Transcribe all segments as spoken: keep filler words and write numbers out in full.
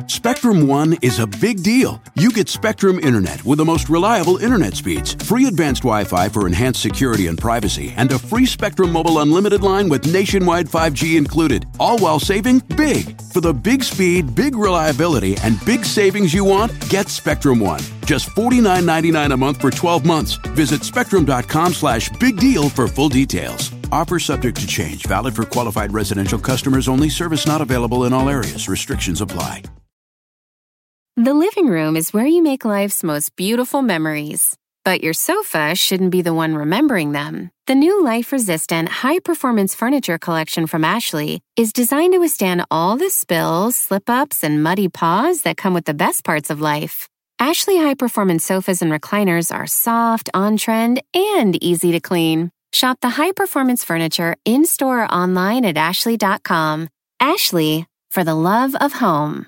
Spectrum One is a big deal. You get Spectrum Internet with the most reliable internet speeds, free advanced Wi-Fi for enhanced security and privacy, and a free Spectrum Mobile Unlimited line with nationwide five G included, all while saving big. For the big speed, big reliability, and big savings you want, get Spectrum One. Just forty-nine ninety-nine a month for twelve months. Visit spectrum.com slash big deal for full details. Offer subject to change. Valid for qualified residential customers only. Service not available in all areas. Restrictions apply. The living room is where you make life's most beautiful memories. But your sofa shouldn't be the one remembering them. The new life-resistant, high-performance furniture collection from Ashley is designed to withstand all the spills, slip-ups, and muddy paws that come with the best parts of life. Ashley high-performance sofas and recliners are soft, on-trend, and easy to clean. Shop the high-performance furniture in-store or online at ashley dot com. Ashley, for the love of home.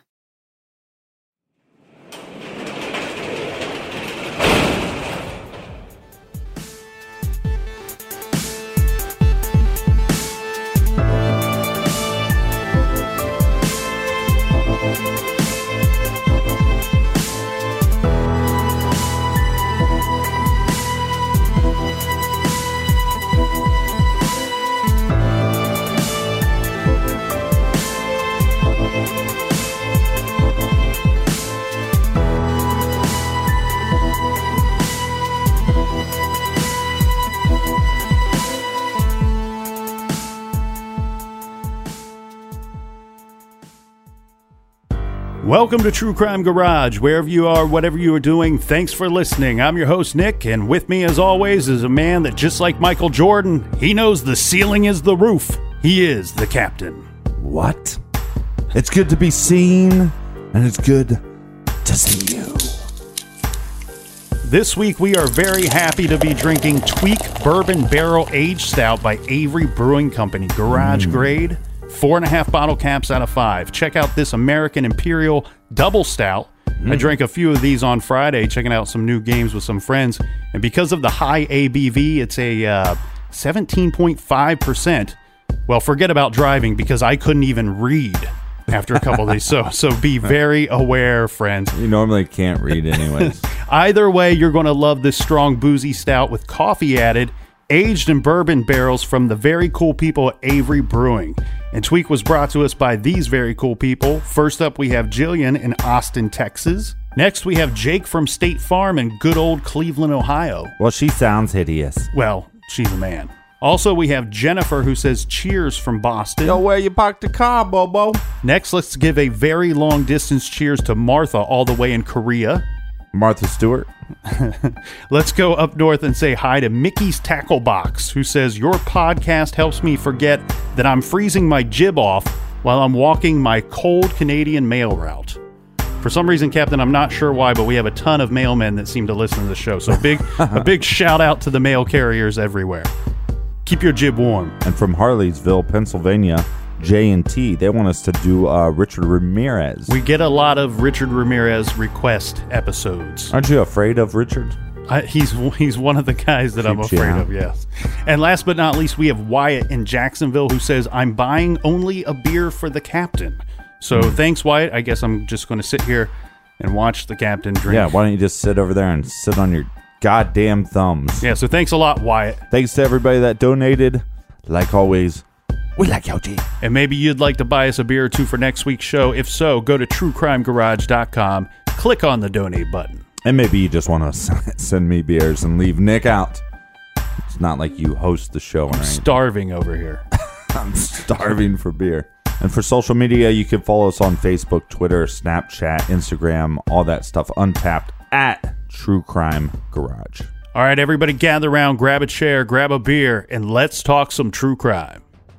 Welcome to True Crime Garage. Wherever you are, whatever you are doing, thanks for listening. I'm your host, Nick, and with me, as always, is a man that, just like Michael Jordan, he knows the ceiling is the roof. He is the captain. What? It's good to be seen, and it's good to see you. This week, we are very happy to be drinking Tweak Bourbon Barrel Aged Stout by Avery Brewing Company. Garage mm. grade. Four and a half bottle caps out of five. Check out this American Imperial Double Stout. Mm. I drank a few of these on Friday, checking out some new games with some friends. And because of the high A B V, it's a uh, seventeen point five percent. Well, forget about driving because I couldn't even read after a couple of these. So, so be very aware, friends. You normally can't read anyways. Either way, you're going to love this strong, boozy stout with coffee added, aged in bourbon barrels from the very cool people at Avery Brewing. And Tweak was brought to us by these very cool people. First up, we have Jillian in Austin, Texas. Next, we have Jake from State Farm in good old Cleveland, Ohio. Well, she sounds hideous. Well, she's a man. Also, we have Jennifer, who says cheers from Boston. Yo, where you parked the car, Bobo? Next, let's give a very long-distance cheers to Martha all the way in Korea. Martha Stewart. Let's go up north and say hi to Mickey's Tackle Box, who says, your podcast helps me forget that I'm freezing my jib off while I'm walking my cold Canadian mail route. For some reason, Captain, I'm not sure why, but we have a ton of mailmen that seem to listen to the show. So big, a big shout out to the mail carriers everywhere. Keep your jib warm. And from Harleysville, Pennsylvania, J and T, they want us to do uh, Richard Ramirez. We get a lot of Richard Ramirez request episodes. Aren't you afraid of Richard? I, he's he's one of the guys that I'm afraid of, yes. And last but not least, we have Wyatt in Jacksonville who says, I'm buying only a beer for the captain. So mm. thanks, Wyatt. I guess I'm just going to sit here and watch the captain drink. Yeah, why don't you just sit over there and sit on your goddamn thumbs? Yeah, so thanks a lot, Wyatt. Thanks to everybody that donated. Like always, we like you, G. And maybe you'd like to buy us a beer or two for next week's show. If so, go to true crime garage dot com, click on the donate button. And maybe you just want to send me beers and leave Nick out. It's not like you host the show. I'm starving over here. I'm starving for beer. And for social media, you can follow us on Facebook, Twitter, Snapchat, Instagram, all that stuff. Untapped at True Crime Garage. All right, everybody gather around, grab a chair, grab a beer, and let's talk some true crime.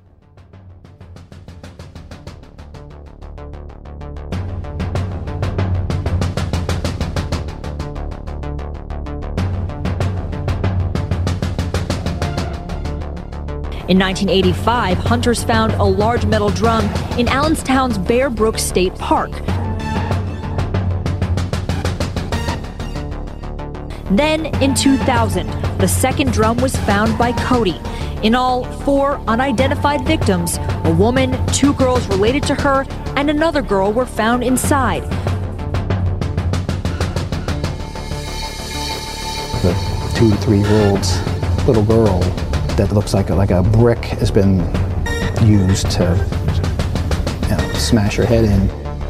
In nineteen eighty-five, hunters found a large metal drum in Allenstown's Bear Brook State Park. Then, in two thousand, the second drum was found by Cody. In all, four unidentified victims, a woman, two girls related to her, and another girl were found inside. The two to three year old's little girl that looks like a, like a brick has been used to, you know, smash her head in.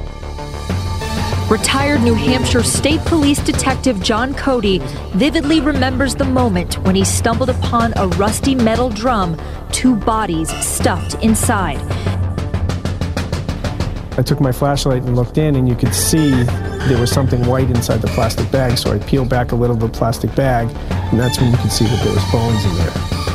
Retired New Hampshire State Police Detective John Cody vividly remembers the moment when he stumbled upon a rusty metal drum, two bodies stuffed inside. I took my flashlight and looked in, and you could see there was something white inside the plastic bag, so I peeled back a little of the plastic bag, and that's when you could see that there was bones in there.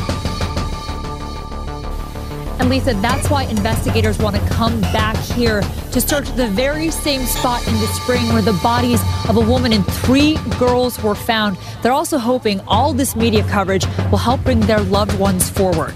And Lisa, that's why investigators want to come back here to search the very same spot in the spring where the bodies of a woman and three girls were found. They're also hoping all this media coverage will help bring their loved ones forward.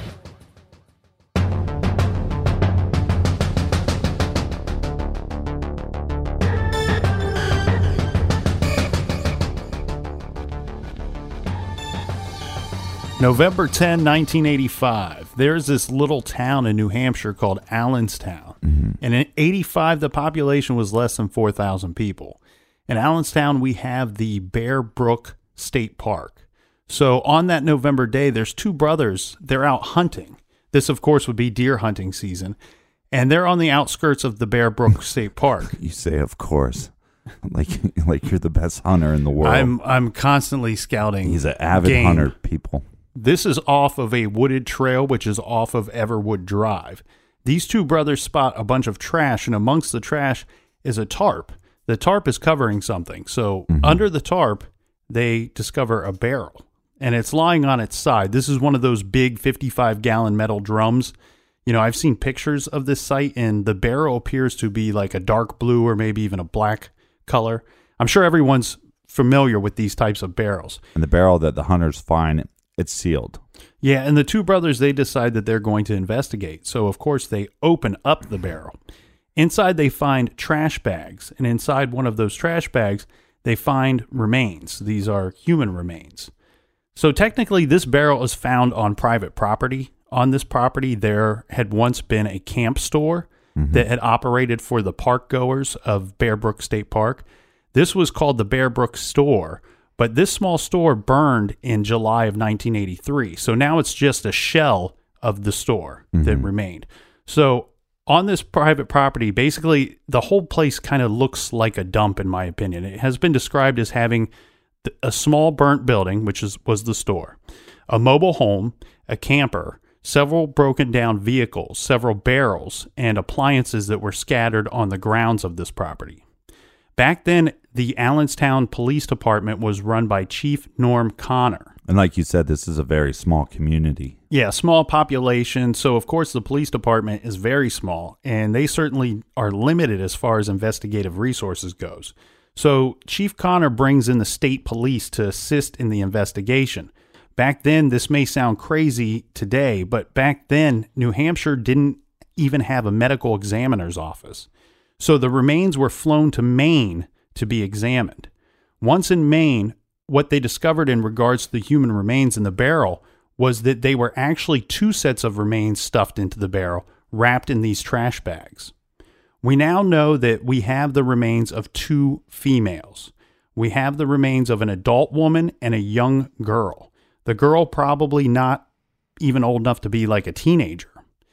November tenth, nineteen eighty-five. There's this little town in New Hampshire called Allenstown. Mm-hmm. And in eighty-five, the population was less than four thousand people. In Allenstown, we have the Bear Brook State Park. So on that November day, there's two brothers. They're out hunting. This, of course, would be deer hunting season. And they're on the outskirts of the Bear Brook State Park. You say, of course. Like like you're the best hunter in the world. I'm I'm constantly scouting. He's an avid game. hunter, people. This is off of a wooded trail, which is off of Everwood Drive. These two brothers spot a bunch of trash, and amongst the trash is a tarp. The tarp is covering something. So mm-hmm. under the tarp, they discover a barrel, and it's lying on its side. This is one of those big fifty-five gallon metal drums. You know, I've seen pictures of this site, and the barrel appears to be like a dark blue or maybe even a black color. I'm sure everyone's familiar with these types of barrels. And the barrel that the hunters find, it's sealed. Yeah, and the two brothers, they decide that they're going to investigate. So, of course, they open up the barrel. Inside, they find trash bags. And inside one of those trash bags, they find remains. These are human remains. So, technically, this barrel is found on private property. On this property, there had once been a camp store mm-hmm. that had operated for the park goers of Bear Brook State Park. This was called the Bear Brook Store. But this small store burned in July of nineteen eighty-three. So now it's just a shell of the store mm-hmm. that remained. So on this private property, basically the whole place kind of looks like a dump, in my opinion. It has been described as having a small burnt building, which is was the store, a mobile home, a camper, several broken down vehicles, several barrels, and appliances that were scattered on the grounds of this property. Back then, the Allenstown Police Department was run by Chief Norm Connor. And like you said, this is a very small community. Yeah, small population. So, of course, the police department is very small, and they certainly are limited as far as investigative resources goes. So, Chief Connor brings in the state police to assist in the investigation. Back then, this may sound crazy today, but back then, New Hampshire didn't even have a medical examiner's office. So the remains were flown to Maine to be examined. Once in Maine, what they discovered in regards to the human remains in the barrel was that they were actually two sets of remains stuffed into the barrel, wrapped in these trash bags. We now know that we have the remains of two females. We have the remains of an adult woman and a young girl. The girl probably not even old enough to be like a teenager.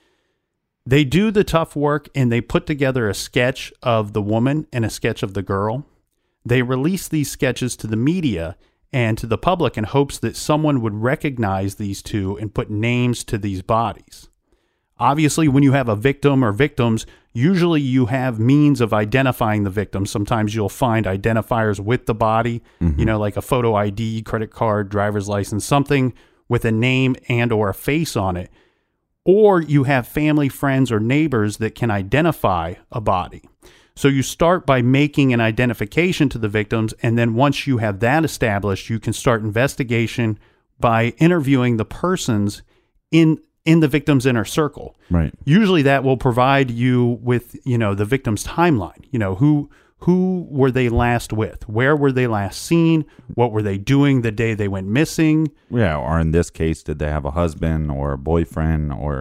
They do the tough work, and they put together a sketch of the woman and a sketch of the girl. They release these sketches to the media and to the public in hopes that someone would recognize these two and put names to these bodies. Obviously, when you have a victim or victims, usually you have means of identifying the victim. Sometimes you'll find identifiers with the body, mm-hmm. you know, like a photo I D, credit card, driver's license, something with a name and or a face on it. Or you have family, friends, or neighbors that can identify a body. So you start by making an identification to the victims, and then once you have that established, you can start investigation by interviewing the persons in in the victim's inner circle. Right. Usually that will provide you with, you know, the victim's timeline. You know, who who were they last with? Where were they last seen? What were they doing the day they went missing? Yeah, or in this case, did they have a husband or a boyfriend or,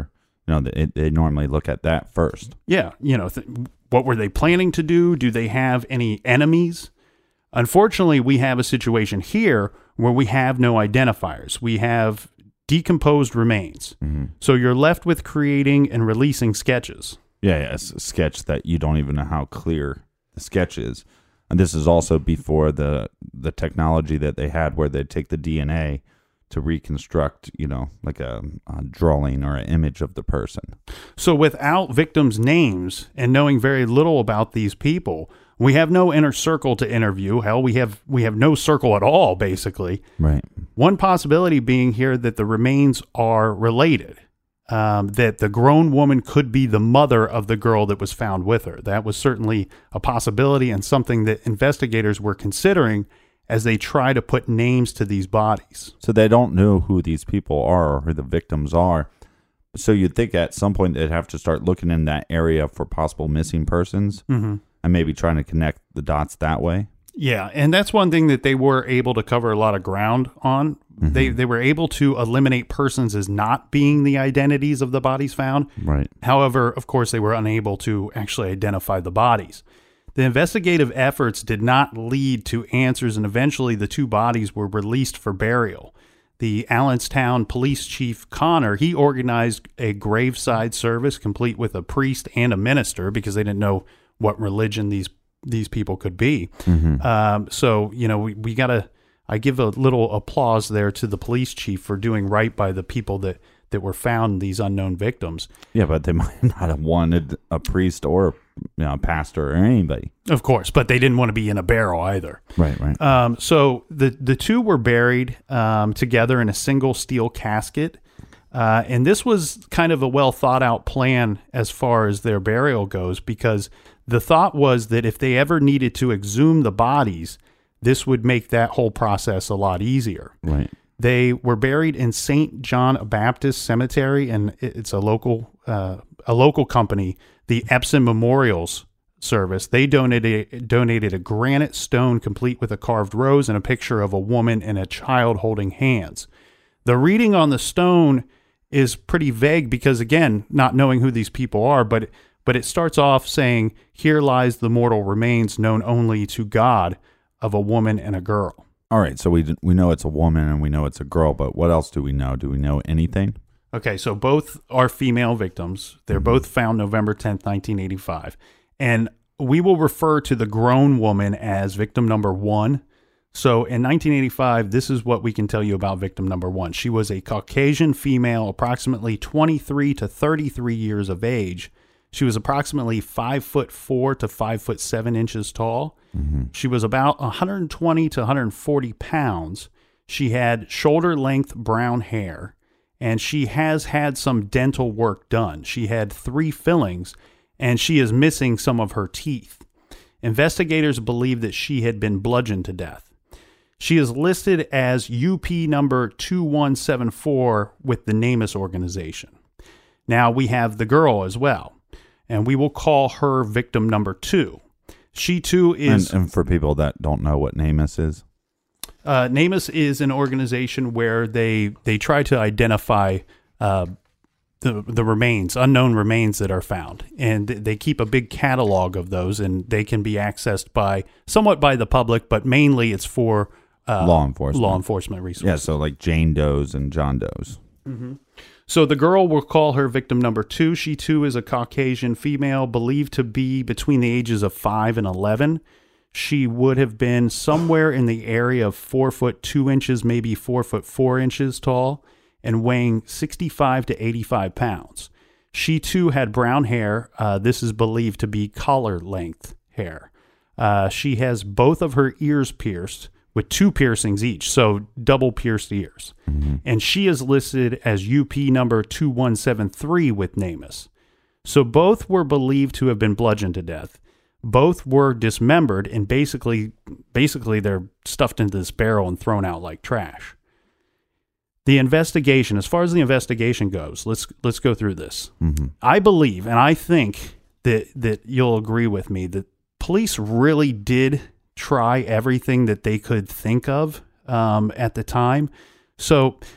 You know, they, they normally look at that first. Yeah, you know, th- what were they planning to do? Do they have any enemies? Unfortunately, we have a situation here where we have no identifiers. We have decomposed remains. Mm-hmm. So you're left with creating and releasing sketches. Yeah, yeah, it's a sketch that you don't even know how clear the sketch is. And this is also before the the technology that they had where they take the D N A to reconstruct, you know, like a, a drawing or an image of the person. So without victims' names and knowing very little about these people, we have no inner circle to interview. Hell, we have we have no circle at all, basically. Right. One possibility being here that the remains are related. Um, that the grown woman could be the mother of the girl that was found with her. That was certainly a possibility and something that investigators were considering as they try to put names to these bodies. So they don't know who these people are or who the victims are. So you'd think at some point they'd have to start looking in that area for possible missing persons mm-hmm. and maybe trying to connect the dots that way. Yeah, and that's one thing that they were able to cover a lot of ground on. Mm-hmm. They they were able to eliminate persons as not being the identities of the bodies found. Right. However, of course, they were unable to actually identify the bodies. The investigative efforts did not lead to answers, and eventually the two bodies were released for burial. The Allenstown police chief, Connor, he organized a graveside service complete with a priest and a minister because they didn't know what religion these these people could be. Mm-hmm. Um, so, you know, we, we got to, I give a little applause there to the police chief for doing right by the people that, that were found, these unknown victims. Yeah, but they might not have wanted a priest or you know, a pastor or anybody. Of course, but they didn't want to be in a barrel either. Right, right. Um, so the, the two were buried um, together in a single steel casket. Uh, and this was kind of a well thought out plan as far as their burial goes, because the thought was that if they ever needed to exhume the bodies, this would make that whole process a lot easier. Right. They were buried in Saint John Baptist Cemetery, and it's a local uh, a local company, the Epsom Memorials Service. They donated donated a granite stone complete with a carved rose and a picture of a woman and a child holding hands. The reading on the stone is pretty vague because, again, not knowing who these people are, but but it starts off saying, "Here lies the mortal remains known only to God of a woman and a girl." All right, so we we know it's a woman and we know it's a girl, but what else do we know? Do we know anything? Okay, so both are female victims. They're mm-hmm. both found November tenth, nineteen eighty-five. And we will refer to the grown woman as victim number one. So in nineteen eighty-five, this is what we can tell you about victim number one. She was a Caucasian female, approximately twenty-three to thirty-three years of age. She was approximately five foot four to five foot seven inches tall. Mm-hmm. She was about one hundred twenty to one hundred forty pounds. She had shoulder length brown hair, and she has had some dental work done. She had three fillings, and she is missing some of her teeth. Investigators believe that she had been bludgeoned to death. She is listed as U P number two one seven four with the NamUs organization. Now we have the girl as well, and we will call her victim number two. She too is... And, and for people that don't know what NamUs is? Uh, NamUs is an organization where they they try to identify uh, the the remains, unknown remains that are found. And they keep a big catalog of those, and they can be accessed by somewhat by the public, but mainly it's for uh, law enforcement. Law enforcement resources. Yeah, so like Jane Does and John Does. Mm-hmm. So the girl, we'll call her victim number two. She too is a Caucasian female, believed to be between the ages of five and eleven. She would have been somewhere in the area of four foot two inches, maybe four foot four inches tall, and weighing sixty-five to eighty-five pounds. She too had brown hair. Uh, this is believed to be collar length hair. Uh, she has both of her ears pierced, with two piercings each, so double pierced ears. Mm-hmm. And she is listed as U P number two one seven three with NamUs. So both were believed to have been bludgeoned to death. Both were dismembered, and basically, basically they're stuffed into this barrel and thrown out like trash. The investigation, as far as the investigation goes, let's let's go through this. Mm-hmm. I believe, and I think that that you'll agree with me, that police really did try everything that they could think of um, at the time. So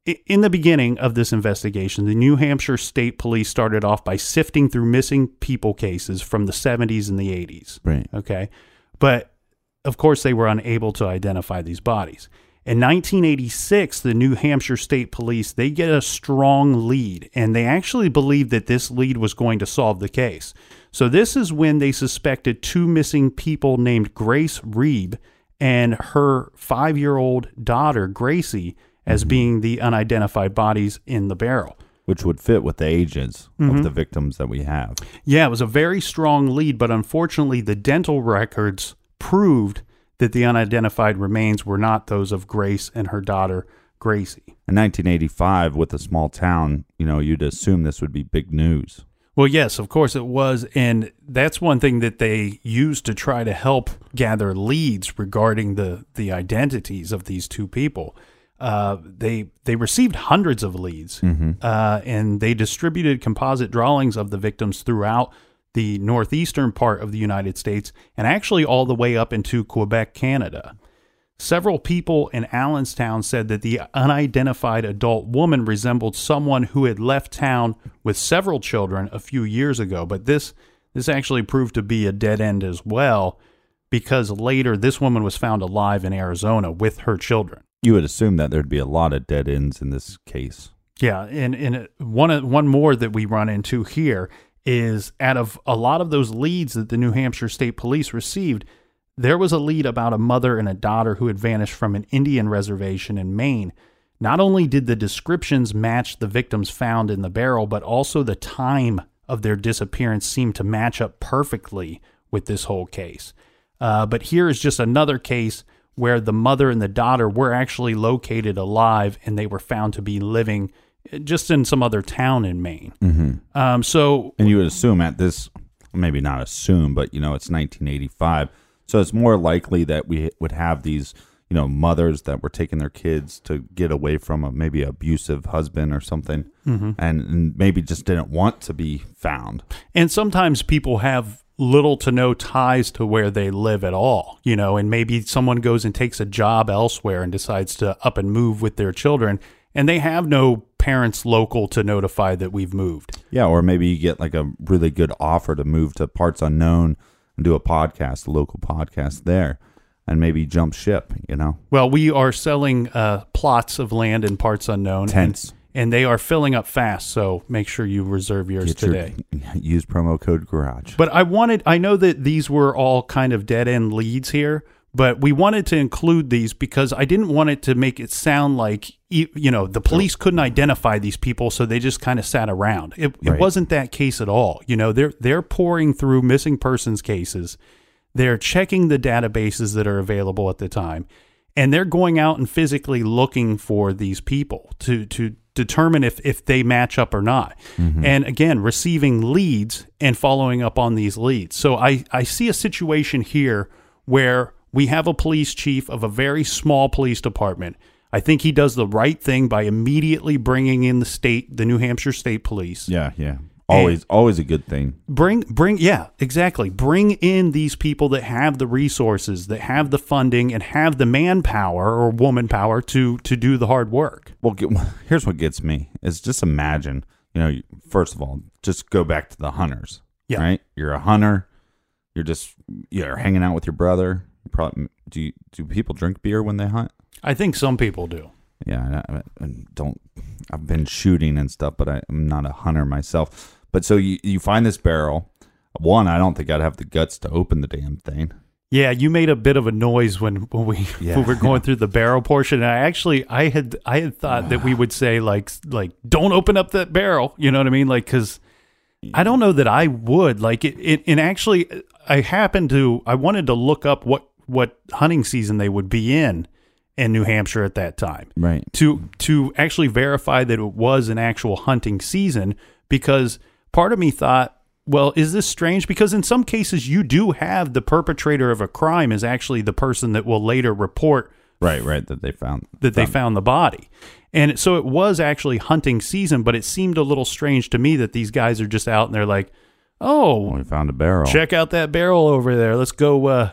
in the beginning of this investigation, the New Hampshire State Police started off by sifting through missing people cases from the seventies and the eighties. Right. Okay. But of course, they were unable to identify these bodies. In nineteen eighty-six, the New Hampshire State Police, they get a strong lead, and they actually believed that this lead was going to solve the case. So this is when they suspected two missing people named Grace Reeb and her five-year-old daughter, Gracie, as mm-hmm. being the unidentified bodies in the barrel. Which would fit with the ages Mm-hmm. of the victims that we have. Yeah, it was a very strong lead, but unfortunately the dental records proved that the unidentified remains were not those of Grace and her daughter, Gracie. In nineteen eighty-five, with a small town, you know, you'd assume this would be big news. Well, yes, of course it was, and that's one thing that they used to try to help gather leads regarding the, the identities of these two people. Uh, they they received hundreds of leads, mm-hmm. uh, and they distributed composite drawings of the victims throughout the northeastern part of the United States, and actually all the way up into Quebec, Canada. Several people in Allenstown said that the unidentified adult woman resembled someone who had left town with several children a few years ago, but this this actually proved to be a dead end as well, because later this woman was found alive in Arizona with her children. You would assume that there'd be a lot of dead ends in this case. Yeah, and, and one, one more that we run into here is out of a lot of those leads that the New Hampshire State Police received, there was a lead about a mother and a daughter who had vanished from an Indian reservation in Maine. Not only did the descriptions match the victims found in the barrel, but also the time of their disappearance seemed to match up perfectly with this whole case. Uh, but here is just another case where the mother and the daughter were actually located alive, and they were found to be living just in some other town in Maine. Mm-hmm. Um, so, and you would assume at this, maybe not assume, but you know, it's nineteen eighty-five, so it's more likely that we would have these, you know, mothers that were taking their kids to get away from a maybe abusive husband or something, mm-hmm. and, and maybe just didn't want to be found. And sometimes people have little to no ties to where they live at all, you know, and maybe someone goes and takes a job elsewhere and decides to up and move with their children, and they have no parents local to notify that we've moved. Yeah, or maybe you get like a really good offer to move to parts unknown and do a podcast, a local podcast there, and maybe jump ship, you know? Well, we are selling uh, plots of land in parts unknown. Tents. And, and they are filling up fast, so make sure you reserve yours Get your- today. use promo code GARAGE. But I wanted, I know that these were all kind of dead-end leads here, but we wanted to include these because I didn't want it to make it sound like, you know, the police couldn't identify these people, so they just kind of sat around. It, it Right. wasn't that case at all. You know, they're they're pouring through missing persons cases. They're checking the databases that are available at the time, and they're going out and physically looking for these people to to determine if, if they match up or not. Mm-hmm. And again, receiving leads and following up on these leads. So I, I see a situation here where we have a police chief of a very small police department. I think he does the right thing by immediately bringing in the state, the New Hampshire State Police. Yeah, yeah. Always, always a good thing. Bring, bring, yeah, exactly. Bring in these people that have the resources, that have the funding, and have the manpower or woman power to to do the hard work. Well, get, here's what gets me is just imagine, you know, first of all, just go back to the hunters. Yeah. Right? You're a hunter. You're just you're hanging out with your brother. You probably, do you, do people drink beer when they hunt? I think some people do. Yeah, I, I don't. I've been shooting and stuff, but I, I'm not a hunter myself. But so you, you find this barrel. One, I don't think I'd have the guts to open the damn thing. Yeah, you made a bit of a noise when, when we Yeah. when we were going through the barrel portion. And I actually I had I had thought that we would say like like don't open up that barrel. You know what I mean? Like because I don't know that I would like it, it. And actually, I happened to I wanted to look up what what hunting season they would be in in New Hampshire at that time, Right. To to actually verify that it was an actual hunting season, because part of me thought, well, is this strange? Because in some cases you do have the perpetrator of a crime is actually the person that will later report Right, right, that they found. that they found the body. And so it was actually hunting season, but it seemed a little strange to me that these guys are just out and they're like, oh, We found a barrel. check out that barrel over there. Let's go uh,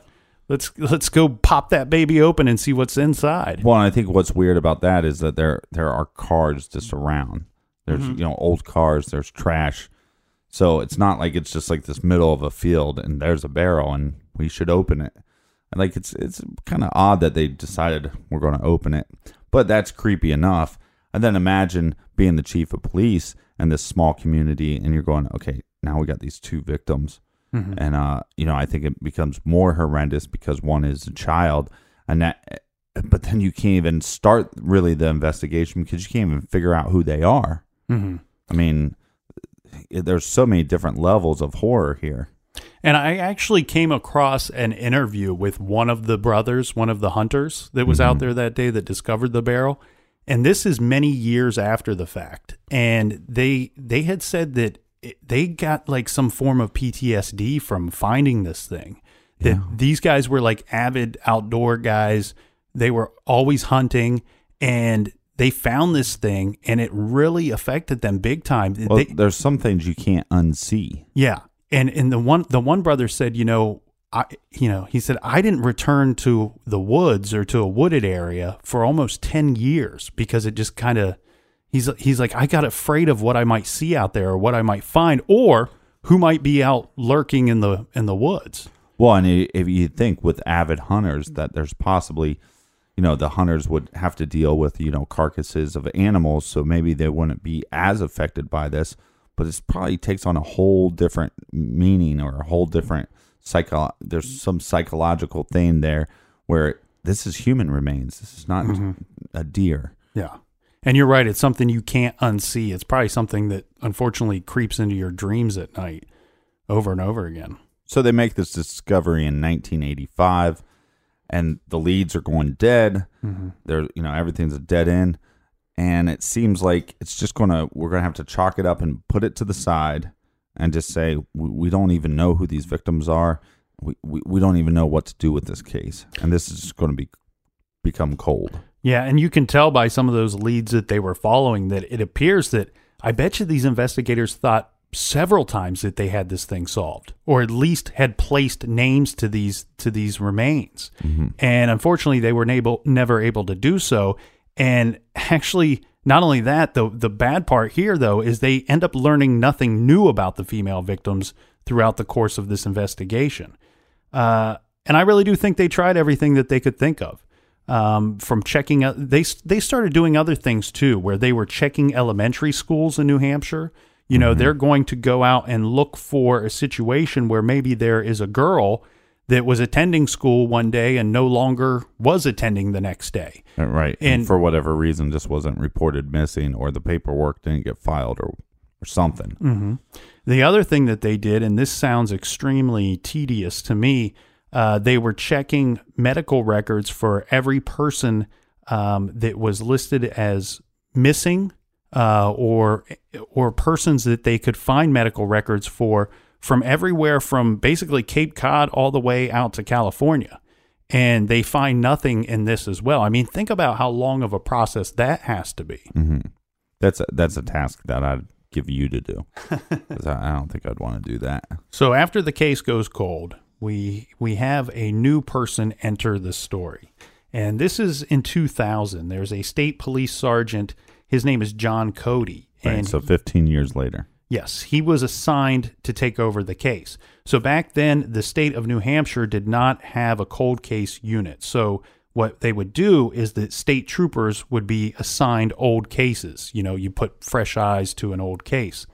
Let's let's go pop that baby open and see what's inside. Well, and I think what's weird about that is that there there are cars just around. There's Mm-hmm. you know old cars. There's trash. So it's not like it's just like this middle of a field and there's a barrel and we should open it. And like it's it's kind of odd that they decided we're going to open it, but that's creepy enough. And then imagine being the chief of police in this small community, and you're going, okay, now we got these two victims. Mm-hmm. And, uh, you know, I think it becomes more horrendous because one is a child. And that, but then you can't even start really the investigation because you can't even figure out who they are. Mm-hmm. I mean, there's so many different levels of horror here. And I actually came across an interview with one of the brothers, one of the hunters that was mm-hmm. out there that day that discovered the barrel. And this is many years after the fact. And they they had said that it, they got like some form of P T S D from finding this thing. That yeah. these guys were like avid outdoor guys. They were always hunting, and they found this thing, and it really affected them big time. Well, they, there's some things you can't unsee. Yeah. And and the one the one brother said, you know, I, you know, he said, I didn't return to the woods or to a wooded area for almost ten years because it just kind of, he's, he's like, I got afraid of what I might see out there or what I might find or who might be out lurking in the, in the woods. Well, and if you think with avid hunters that there's possibly, you know, the hunters would have to deal with, you know, carcasses of animals. So maybe they wouldn't be as affected by this, but it probably takes on a whole different meaning or a whole different Psycho, there's some psychological thing there where this is human remains. This is not mm-hmm. a deer. Yeah. And you're right. It's something you can't unsee. It's probably something that unfortunately creeps into your dreams at night over and over again. So they make this discovery in nineteen eighty-five and the leads are going dead. Mm-hmm. They're, you know, everything's a dead end. And it seems like it's just going to, we're going to have to chalk it up and put it to the side. And just say, we, we don't even know who these victims are. We, we we don't even know what to do with this case. And this is just going to be become cold. Yeah, and you can tell by some of those leads that they were following that it appears that, I bet you these investigators thought several times that they had this thing solved. Or at least had placed names to these to these remains. Mm-hmm. And unfortunately, they were able, never able to do so. And actually... Not only that, the the bad part here, though, is they end up learning nothing new about the female victims throughout the course of this investigation. Uh, and I really do think they tried everything that they could think of. Um, from checking out, they they started doing other things too, where they were checking elementary schools in New Hampshire. You know, mm-hmm. they're going to go out and look for a situation where maybe there is a girl that was attending school one day and no longer was attending the next day. Right. And, and for whatever reason, just wasn't reported missing or the paperwork didn't get filed or, or something. Mm-hmm. The other thing that they did, and this sounds extremely tedious to me, uh, they were checking medical records for every person um, that was listed as missing uh, or or persons that they could find medical records for from everywhere from basically Cape Cod all the way out to California. And they find nothing in this as well. I mean, think about how long of a process that has to be. Mm-hmm. That's a, that's a task that I'd give you to do. Because I, I don't think I'd want to do that. So after the case goes cold, we we have a new person enter the story. And this is in two thousand. There's a state police sergeant. His name is John Cody. Right, and so fifteen years later. Yes, he was assigned to take over the case. So back then, the state of New Hampshire did not have a cold case unit. So what they would do is that state troopers would be assigned old cases. You know, you put fresh eyes to an old case.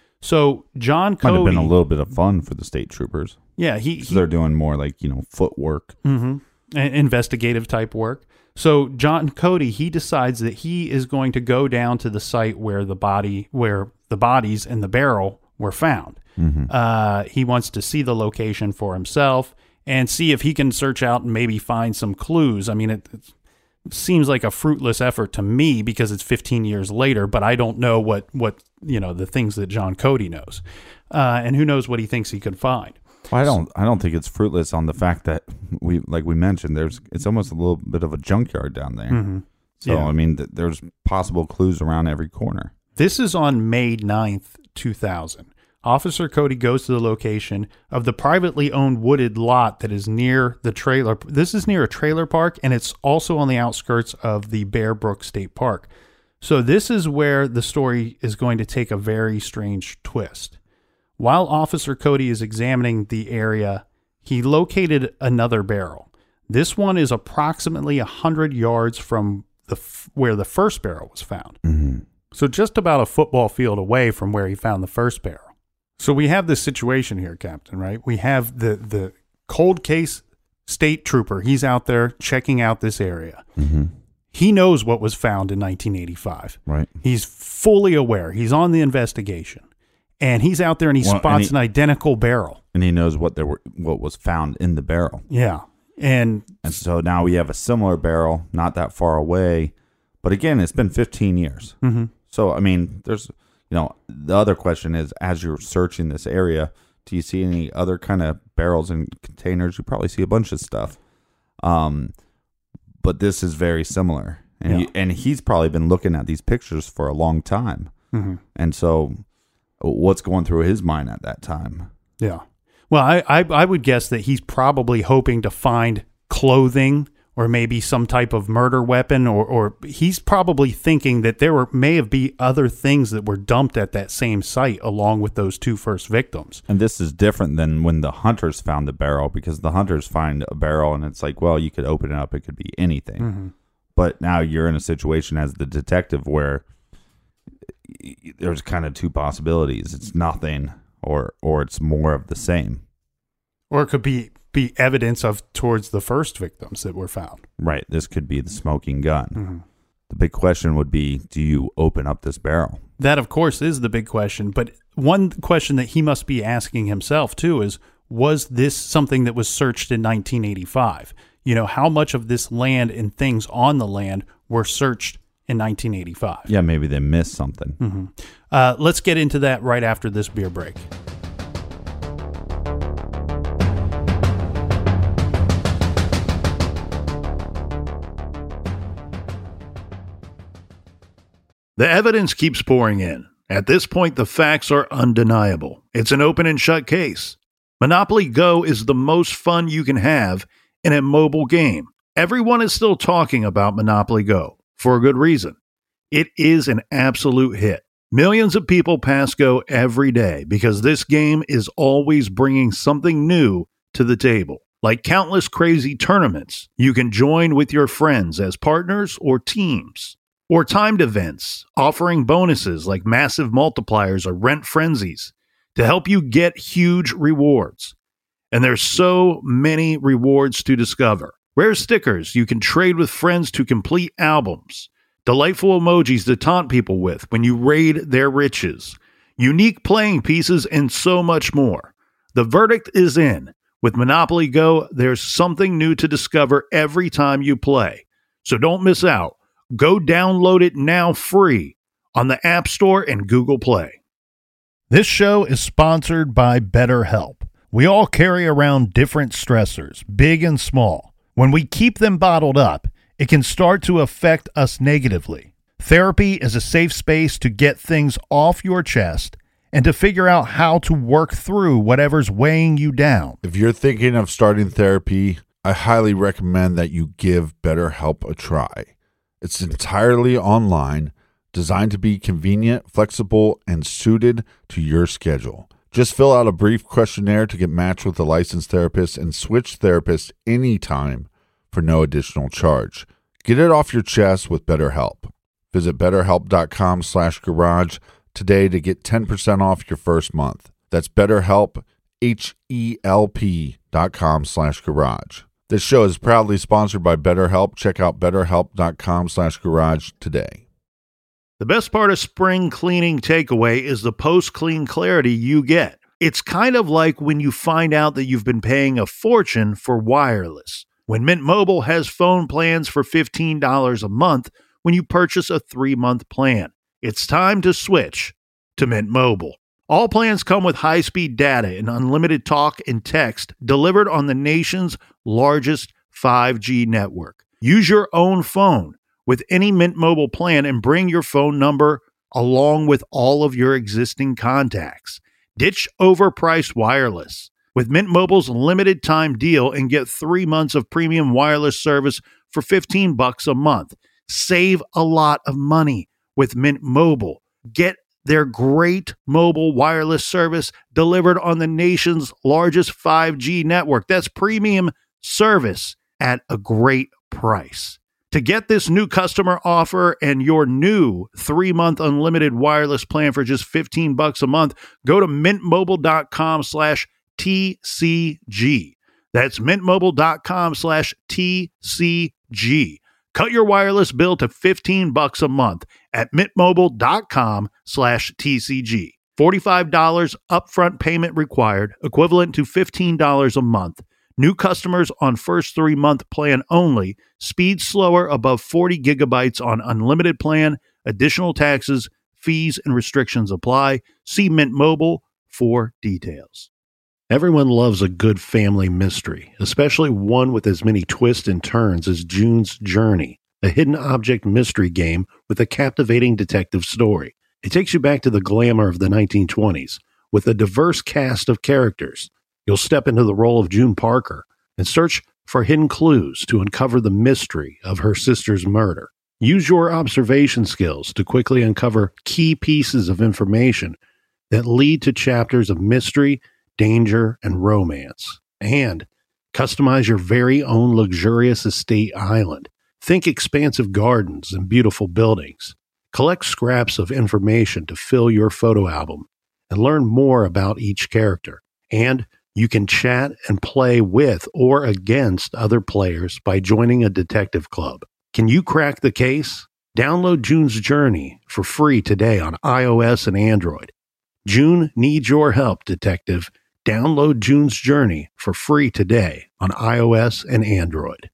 So John Cody... Might have been a little bit of fun for the state troopers. Yeah, he... he they're doing more like, you know, footwork. Mm-hmm. Investigative type work. So John Cody, he decides that he is going to go down to the site where the body, where the bodies in the barrel were found. Mm-hmm. Uh, he wants to see the location for himself and see if he can search out and maybe find some clues. I mean, it, it seems like a fruitless effort to me because it's fifteen years later, but I don't know what, what you know, the things that John Cody knows. Uh, and who knows what he thinks he could find. Well, I don't. I don't think it's fruitless on the fact that we, like we mentioned, there's. It's almost a little bit of a junkyard down there. Mm-hmm. So yeah. I mean, th- there's possible clues around every corner. This is on May ninth, two thousand. Officer Cody goes to the location of the privately owned wooded lot that is near the trailer. This is near a trailer park, and it's also on the outskirts of the Bear Brook State Park. So this is where the story is going to take a very strange twist. While Officer Cody is examining the area, he located another barrel. This one is approximately one hundred yards from the f- where the first barrel was found. Mm-hmm. So just about a football field away from where he found the first barrel. So we have this situation here, Captain, right? We have the, the cold case state trooper. He's out there checking out this area. Mm-hmm. He knows what was found in nineteen eighty-five. Right. He's fully aware. He's on the investigation. And he's out there and he well, spots and he, an identical barrel. And he knows what there were, what was found in the barrel. Yeah. And, and so now we have a similar barrel not that far away. But again, it's been fifteen years. Mm-hmm. So, I mean, there's, you know, the other question is, as you're searching this area, do you see any other kind of barrels and containers? You probably see a bunch of stuff. Um, but this is very similar. And, yeah. he, and he's probably been looking at these pictures for a long time. Mm-hmm. And so what's going through his mind at that time? Yeah. Well, I, I, I would guess that he's probably hoping to find clothing or maybe some type of murder weapon, or, or he's probably thinking that there were may have been other things that were dumped at that same site along with those two first victims. And this is different than when the hunters found the barrel, because the hunters find a barrel and it's like, well, you could open it up. It could be anything. Mm-hmm. But now you're in a situation as the detective where there's kind of two possibilities. It's nothing or or it's more of the same. Or it could be be evidence of towards the first victims that were found. Right. This could be the smoking gun. Mm-hmm. The big question would be, do you open up this barrel? That, of course, is the big question. But one question that he must be asking himself, too, is, was this something that was searched in nineteen eighty-five? You know, how much of this land and things on the land were searched in nineteen eighty-five? Yeah, maybe they missed something. Mm-hmm. Uh, let's get into that right after this beer break. The evidence keeps pouring in. At this point, the facts are undeniable. It's an open and shut case. Monopoly Go is the most fun you can have in a mobile game. Everyone is still talking about Monopoly Go, for a good reason. It is an absolute hit. Millions of people pass Go every day because this game is always bringing something new to the table. Like countless crazy tournaments you can join with your friends as partners or teams. Or timed events, offering bonuses like massive multipliers or rent frenzies to help you get huge rewards. And there's so many rewards to discover. Rare stickers you can trade with friends to complete albums. Delightful emojis to taunt people with when you raid their riches. Unique playing pieces and so much more. The verdict is in. With Monopoly Go, there's something new to discover every time you play. So don't miss out. Go download it now free on the App Store and Google Play. This show is sponsored by BetterHelp. We all carry around different stressors, big and small. When we keep them bottled up, it can start to affect us negatively. Therapy is a safe space to get things off your chest and to figure out how to work through whatever's weighing you down. If you're thinking of starting therapy, I highly recommend that you give BetterHelp a try. It's entirely online, designed to be convenient, flexible, and suited to your schedule. Just fill out a brief questionnaire to get matched with a licensed therapist and switch therapists anytime for no additional charge. Get it off your chest with BetterHelp. Visit betterhelp.com slash garage today to get ten percent off your first month. That's BetterHelp, H-E-L-P dot com slash garage. This show is proudly sponsored by BetterHelp. Check out betterhelp.com slash garage today. The best part of spring cleaning takeaway is the post-clean clarity you get. It's kind of like when you find out that you've been paying a fortune for wireless. When Mint Mobile has phone plans for fifteen dollars a month when you purchase a three-month plan. It's time to switch to Mint Mobile. All plans come with high-speed data and unlimited talk and text delivered on the nation's largest five G network. Use your own phone with any Mint Mobile plan and bring your phone number along with all of your existing contacts. Ditch overpriced wireless with Mint Mobile's limited time deal and get three months of premium wireless service for fifteen bucks a month. Save a lot of money with Mint Mobile. Get their great mobile wireless service delivered on the nation's largest five G network. That's premium service at a great price. To get this new customer offer and your new three-month unlimited wireless plan for just fifteen bucks a month, go to mintmobile.com slash TCG. That's mintmobile.com slash TCG. Cut your wireless bill to fifteen bucks a month at mintmobile.com slash TCG. forty-five dollars upfront payment required, equivalent to fifteen dollars a month. New customers on first three-month plan only. Speed slower above forty gigabytes on unlimited plan. Additional taxes, fees, and restrictions apply. See Mint Mobile for details. Everyone loves a good family mystery, especially one with as many twists and turns as June's Journey, a hidden object mystery game with a captivating detective story. It takes you back to the glamour of the nineteen twenties with a diverse cast of characters. You'll step into the role of June Parker and search for hidden clues to uncover the mystery of her sister's murder. Use your observation skills to quickly uncover key pieces of information that lead to chapters of mystery, danger, and romance. And customize your very own luxurious estate island. Think expansive gardens and beautiful buildings. Collect scraps of information to fill your photo album and learn more about each character. And you can chat and play with or against other players by joining a detective club. Can you crack the case? Download June's Journey for free today on iOS and Android. June needs your help, detective. Download June's Journey for free today on iOS and Android.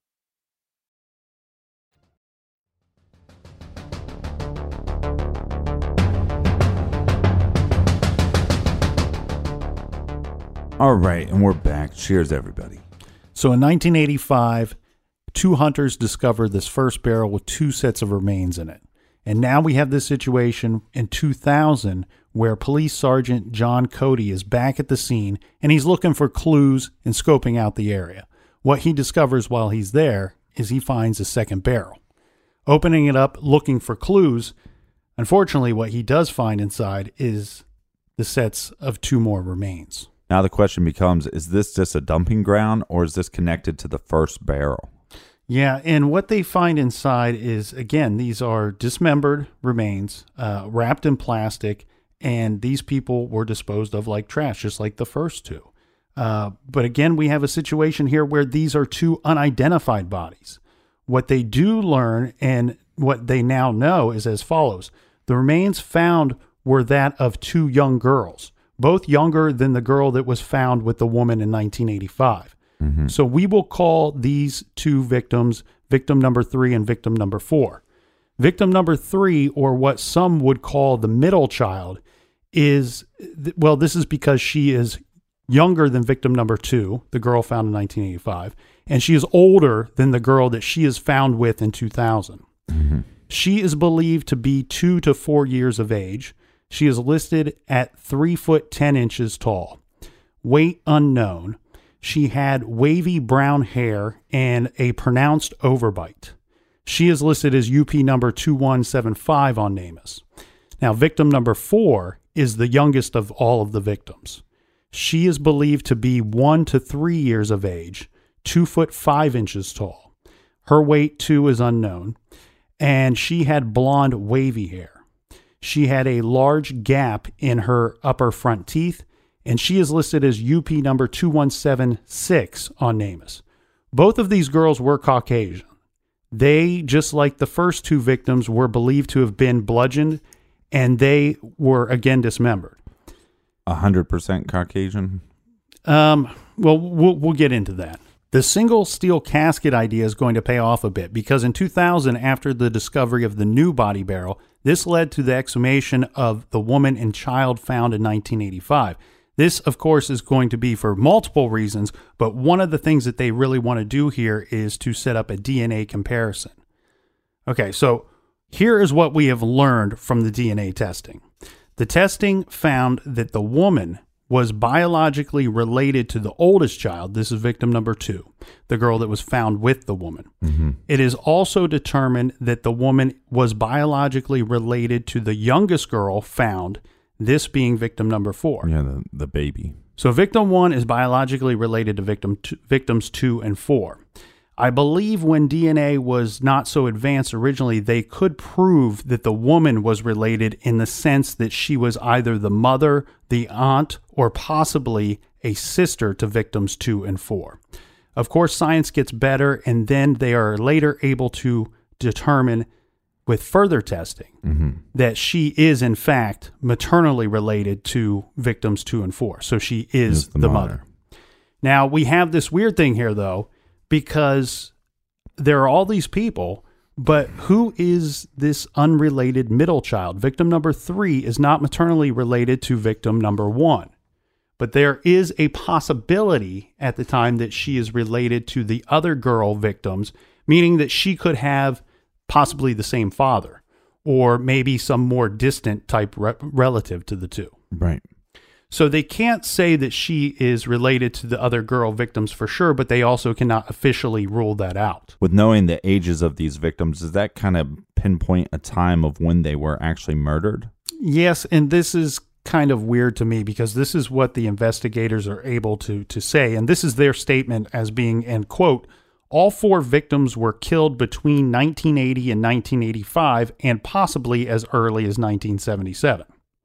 All right, and we're back. Cheers, everybody. So in nineteen eighty-five, two hunters discovered this first barrel with two sets of remains in it. And now we have this situation in two thousand where Police Sergeant John Cody is back at the scene and he's looking for clues and scoping out the area. What he discovers while he's there is he finds a second barrel. Opening it up, looking for clues, unfortunately what he does find inside is the sets of two more remains. Now the question becomes, is this just a dumping ground or is this connected to the first barrel? Yeah, and what they find inside is, again, these are dismembered remains, uh, wrapped in plastic, and these people were disposed of like trash, just like the first two. Uh, but again, we have a situation here where these are two unidentified bodies. What they do learn and what they now know is as follows. The remains found were that of two young girls, both younger than the girl that was found with the woman in nineteen eighty-five. Mm-hmm. So we will call these two victims victim number three and victim number four. Victim number three, or what some would call the middle child, is, well, this is because she is younger than victim number two, the girl found in nineteen eighty-five, and she is older than the girl that she is found with in two thousand. Mm-hmm. She is believed to be two to four years of age. She is listed at three foot ten inches tall. Weight unknown. She had wavy brown hair and a pronounced overbite. She is listed as U P number two one seven five on NamUs. Now, victim number four is the youngest of all of the victims. She is believed to be one to three years of age, two foot five inches tall. Her weight, too, is unknown, and she had blonde wavy hair. She had a large gap in her upper front teeth, and she is listed as U P number two one seven six on NamUs. Both of these girls were Caucasian. They, just like the first two victims, were believed to have been bludgeoned, and they were again dismembered. A hundred percent Caucasian? Um, well, well, we'll get into that. The single steel casket idea is going to pay off a bit because in two thousand, after the discovery of the new body barrel, this led to the exhumation of the woman and child found in nineteen eighty-five. This, of course, is going to be for multiple reasons, but one of the things that they really want to do here is to set up a D N A comparison. Okay, so here is what we have learned from the D N A testing. The testing found that the woman was biologically related to the oldest child. This is victim number two, the girl that was found with the woman. Mm-hmm. It is also determined that the woman was biologically related to the youngest girl found, this being victim number four. Yeah, the, the baby. So victim one is biologically related to victim two, victims two and four. I believe when D N A was not so advanced originally, they could prove that the woman was related in the sense that she was either the mother, the aunt, or possibly a sister to victims two and four. Of course, science gets better, and then they are later able to determine with further testing mm-hmm. that she is, in fact, maternally related to victims two and four. So she is the, the mother. mother. Now, we have this weird thing here, though, because there are all these people, but who is this unrelated middle child? Victim number three is not maternally related to victim number one, but there is a possibility at the time that she is related to the other girl victims, meaning that she could have possibly the same father or maybe some more distant type re- relative to the two. Right. So they can't say that she is related to the other girl victims for sure, but they also cannot officially rule that out. With knowing the ages of these victims, does that kind of pinpoint a time of when they were actually murdered? Yes, and this is kind of weird to me because this is what the investigators are able to, to say, and this is their statement as being, and quote, all four victims were killed between nineteen eighty and nineteen eighty-five and possibly as early as nineteen seventy-seven.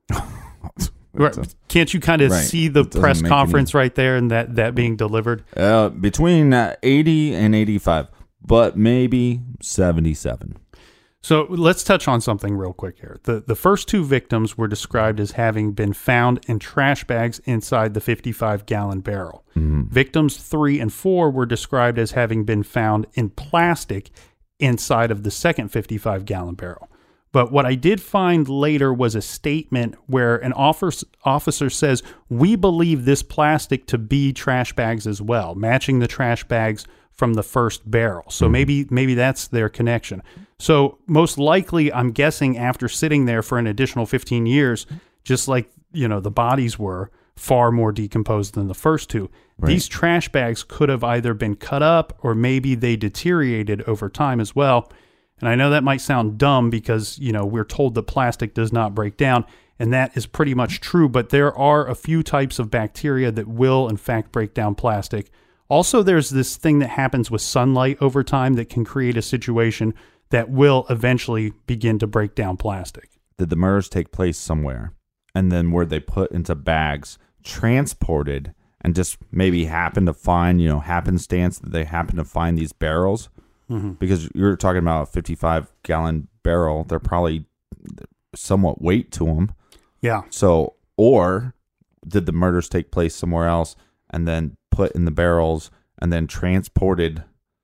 Right. Can't you kind of right. see the press conference any... right there and that, that being delivered? Uh, between uh, eighty and eighty-five, but maybe seventy-seven. So let's touch on something real quick here. The the first two victims were described as having been found in trash bags inside the fifty-five gallon barrel. Mm-hmm. Victims three and four were described as having been found in plastic inside of the second fifty-five gallon barrel. But what I did find later was a statement where an officer, officer says, we believe this plastic to be trash bags as well, matching the trash bags from the first barrel. So mm-hmm. maybe maybe that's their connection. So most likely, I'm guessing after sitting there for an additional fifteen years, just like, you know, the bodies were far more decomposed than the first two, right. These trash bags could have either been cut up or maybe they deteriorated over time as well. And I know that might sound dumb because, you know, we're told that plastic does not break down, and that is pretty much true, but there are a few types of bacteria that will, in fact, break down plastic. Also, there's this thing that happens with sunlight over time that can create a situation that will eventually begin to break down plastic. Did the murders take place somewhere, and then were they put into bags, transported, and just maybe happen to find, you know, happenstance that they happen to find these barrels? Mm-hmm. Because you're talking about a fifty-five gallon barrel, they're probably somewhat weight to them. Yeah. So, or did the murders take place somewhere else and then put in the barrels and then transported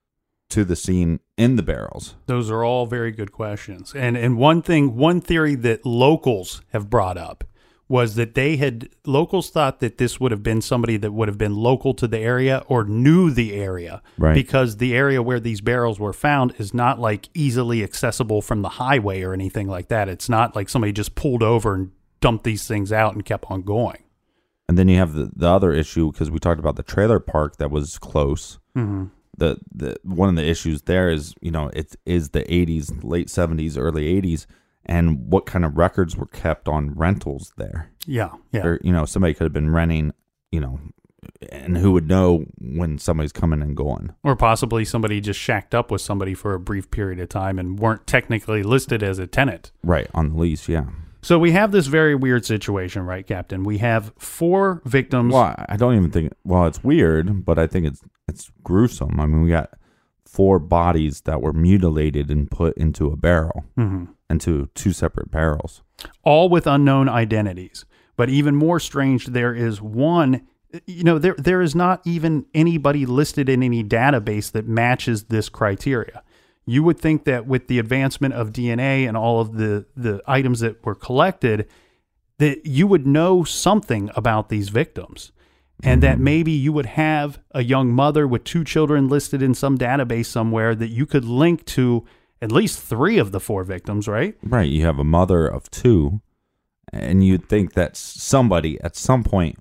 to the scene in the barrels? Those are all very good questions. And and one thing, one theory that locals have brought up was that they had, locals thought that this would have been somebody that would have been local to the area or knew the area. Right. Because the area where these barrels were found is not like easily accessible from the highway or anything like that. It's not like somebody just pulled over and dumped these things out and kept on going. And then you have the, the other issue, because we talked about the trailer park that was close. Mm-hmm. The the one of the issues there is, you know, it is the eighties, late seventies, early eighties, and what kind of records were kept on rentals there. Yeah, yeah. Or, you know, somebody could have been renting, you know, and who would know when somebody's coming and going. Or possibly somebody just shacked up with somebody for a brief period of time and weren't technically listed as a tenant. Right, on the lease, yeah. So we have this very weird situation, right, Captain? We have four victims. Well, I don't even think, well, it's weird, but I think it's it's gruesome. I mean, we got four bodies that were mutilated and put into a barrel, mm-hmm. into two separate barrels. All with unknown identities. But even more strange, there is one, you know, there there is not even anybody listed in any database that matches this criteria. You would think that with the advancement of D N A and all of the, the items that were collected, that you would know something about these victims. And that maybe you would have a young mother with two children listed in some database somewhere that you could link to at least three of the four victims, right? Right. You have a mother of two, and you'd think that somebody at some point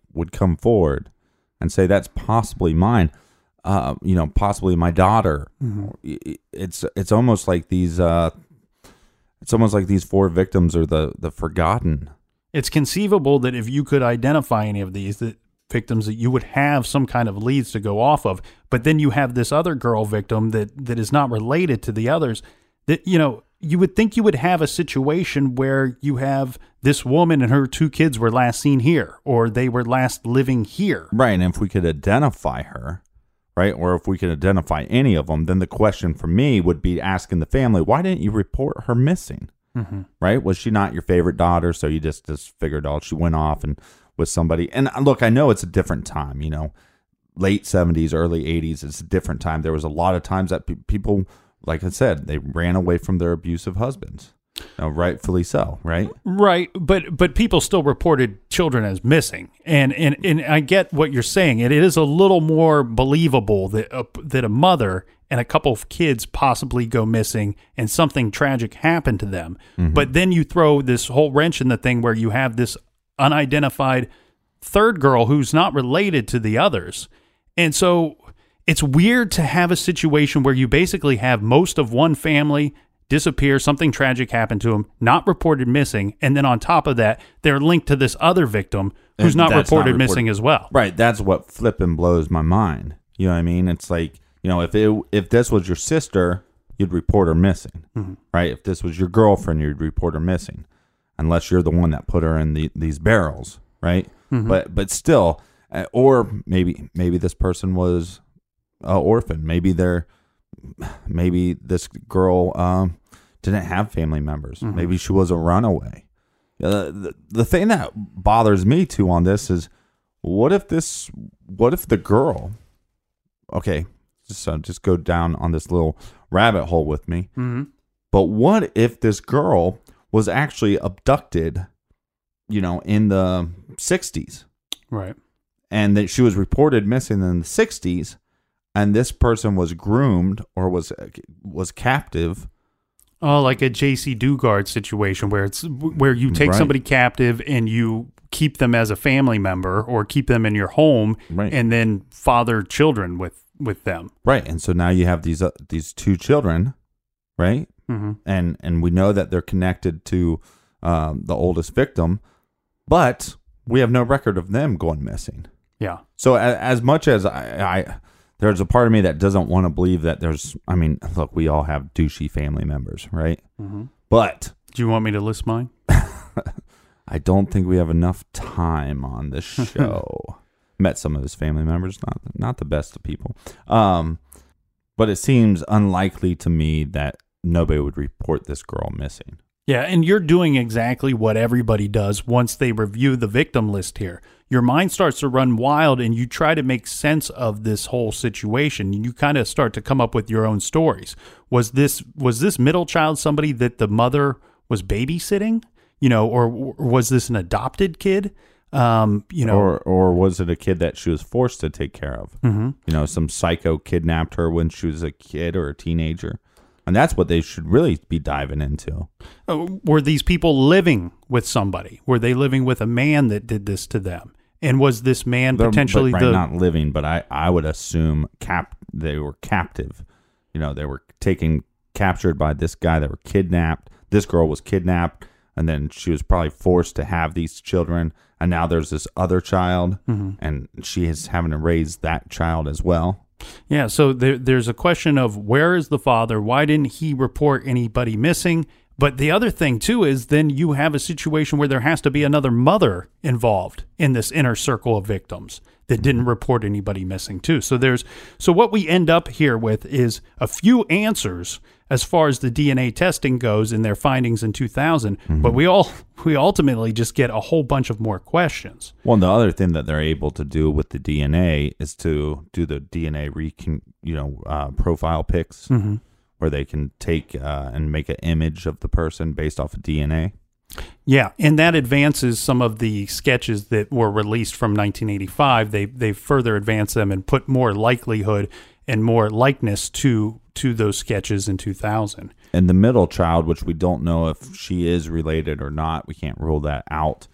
would come forward and say that's possibly mine, uh, you know, possibly my daughter. Mm-hmm. It's it's almost like these uh, it's almost like these four victims are the the forgotten. It's conceivable that if you could identify any of these that victims, that you would have some kind of leads to go off of. But then you have this other girl victim that that is not related to the others. That, you know, you would think you would have a situation where you have this woman and her two kids were last seen here, or they were last living here. Right. And if we could identify her, right, or if we could identify any of them, then the question for me would be asking the family, why didn't you report her missing? Mm-hmm. Right? Was she not your favorite daughter? So you just, just figured out she went off and with somebody. And look, I know it's a different time, you know, late seventies, early eighties. It's a different time. There was a lot of times that pe- people, like I said, they ran away from their abusive husbands. You know, rightfully so, right? Right, but but people still reported children as missing, and and, and I get what you're saying. It is a little more believable that a, that a mother and a couple of kids possibly go missing and something tragic happened to them. Mm-hmm. But then you throw this whole wrench in the thing where you have this unidentified third girl who's not related to the others, and so it's weird to have a situation where you basically have most of one family disappear, something tragic happened to them, not reported missing, and then on top of that, they're linked to this other victim who's not reported, not reported missing as well. Right, that's what flipping blows my mind. You know what I mean? It's like, you know, if it if this was your sister, you'd report her missing, mm-hmm. right? If this was your girlfriend, you'd report her missing, unless you're the one that put her in the, these barrels, right? Mm-hmm. But but still, uh, or maybe maybe this person was an orphan. Maybe they're maybe this girl um, didn't have family members. Mm-hmm. Maybe she was a runaway. Uh, the, the thing that bothers me too on this is, what if this? What if the girl? Okay, just uh, just go down on this little rabbit hole with me. Mm-hmm. But what if this girl was actually abducted? You know, in the sixties, right? And that she was reported missing in the sixties. And this person was groomed or was was captive. Oh, like a J C Dugard situation where it's where you take right. somebody captive and you keep them as a family member or keep them in your home, right. and then father children with, with them. Right, and so now you have these uh, these two children, right? Mm-hmm. And and we know that they're connected to um, the oldest victim, but we have no record of them going missing. Yeah. So as, as much as I. I There's a part of me that doesn't want to believe that there's, I mean, look, we all have douchey family members, right? Mm-hmm. But. Do you want me to list mine? I don't think we have enough time on this show. Met some of his family members, not not the best of people. Um, but it seems unlikely to me that nobody would report this girl missing. Yeah, and you're doing exactly what everybody does once they review the victim list here. Your mind starts to run wild and you try to make sense of this whole situation. You kind of start to come up with your own stories. Was this was this middle child somebody that the mother was babysitting? You know, or, or was this an adopted kid? Um, you know, or or was it a kid that she was forced to take care of? Mm-hmm. You know, some psycho kidnapped her when she was a kid or a teenager. And that's what they should really be diving into. Uh, were these people living with somebody? Were they living with a man that did this to them? And was this man They're, potentially but, right, the not living? But I, I would assume cap they were captive. You know, they were taken captured by this guy. They were kidnapped. This girl was kidnapped, and then she was probably forced to have these children. And now there's this other child, mm-hmm. and she is having to raise that child as well. Yeah, so there, there's a question of where is the father? Why didn't he report anybody missing? But the other thing, too, is then you have a situation where there has to be another mother involved in this inner circle of victims that didn't report anybody missing, too. So there's so what we end up here with is a few answers as far as the D N A testing goes in their findings in two thousand, mm-hmm. but we all we ultimately just get a whole bunch of more questions. Well, and the other thing that they're able to do with the D N A is to do the D N A recon, you know, uh, profile pics, mm-hmm. where they can take uh, and make an image of the person based off of D N A. Yeah, and that advances some of the sketches that were released from nineteen eighty-five. They they further advance them and put more likelihood and more likeness to to those sketches in two thousand. And the middle child, which we don't know if she is related or not, we can't rule that out.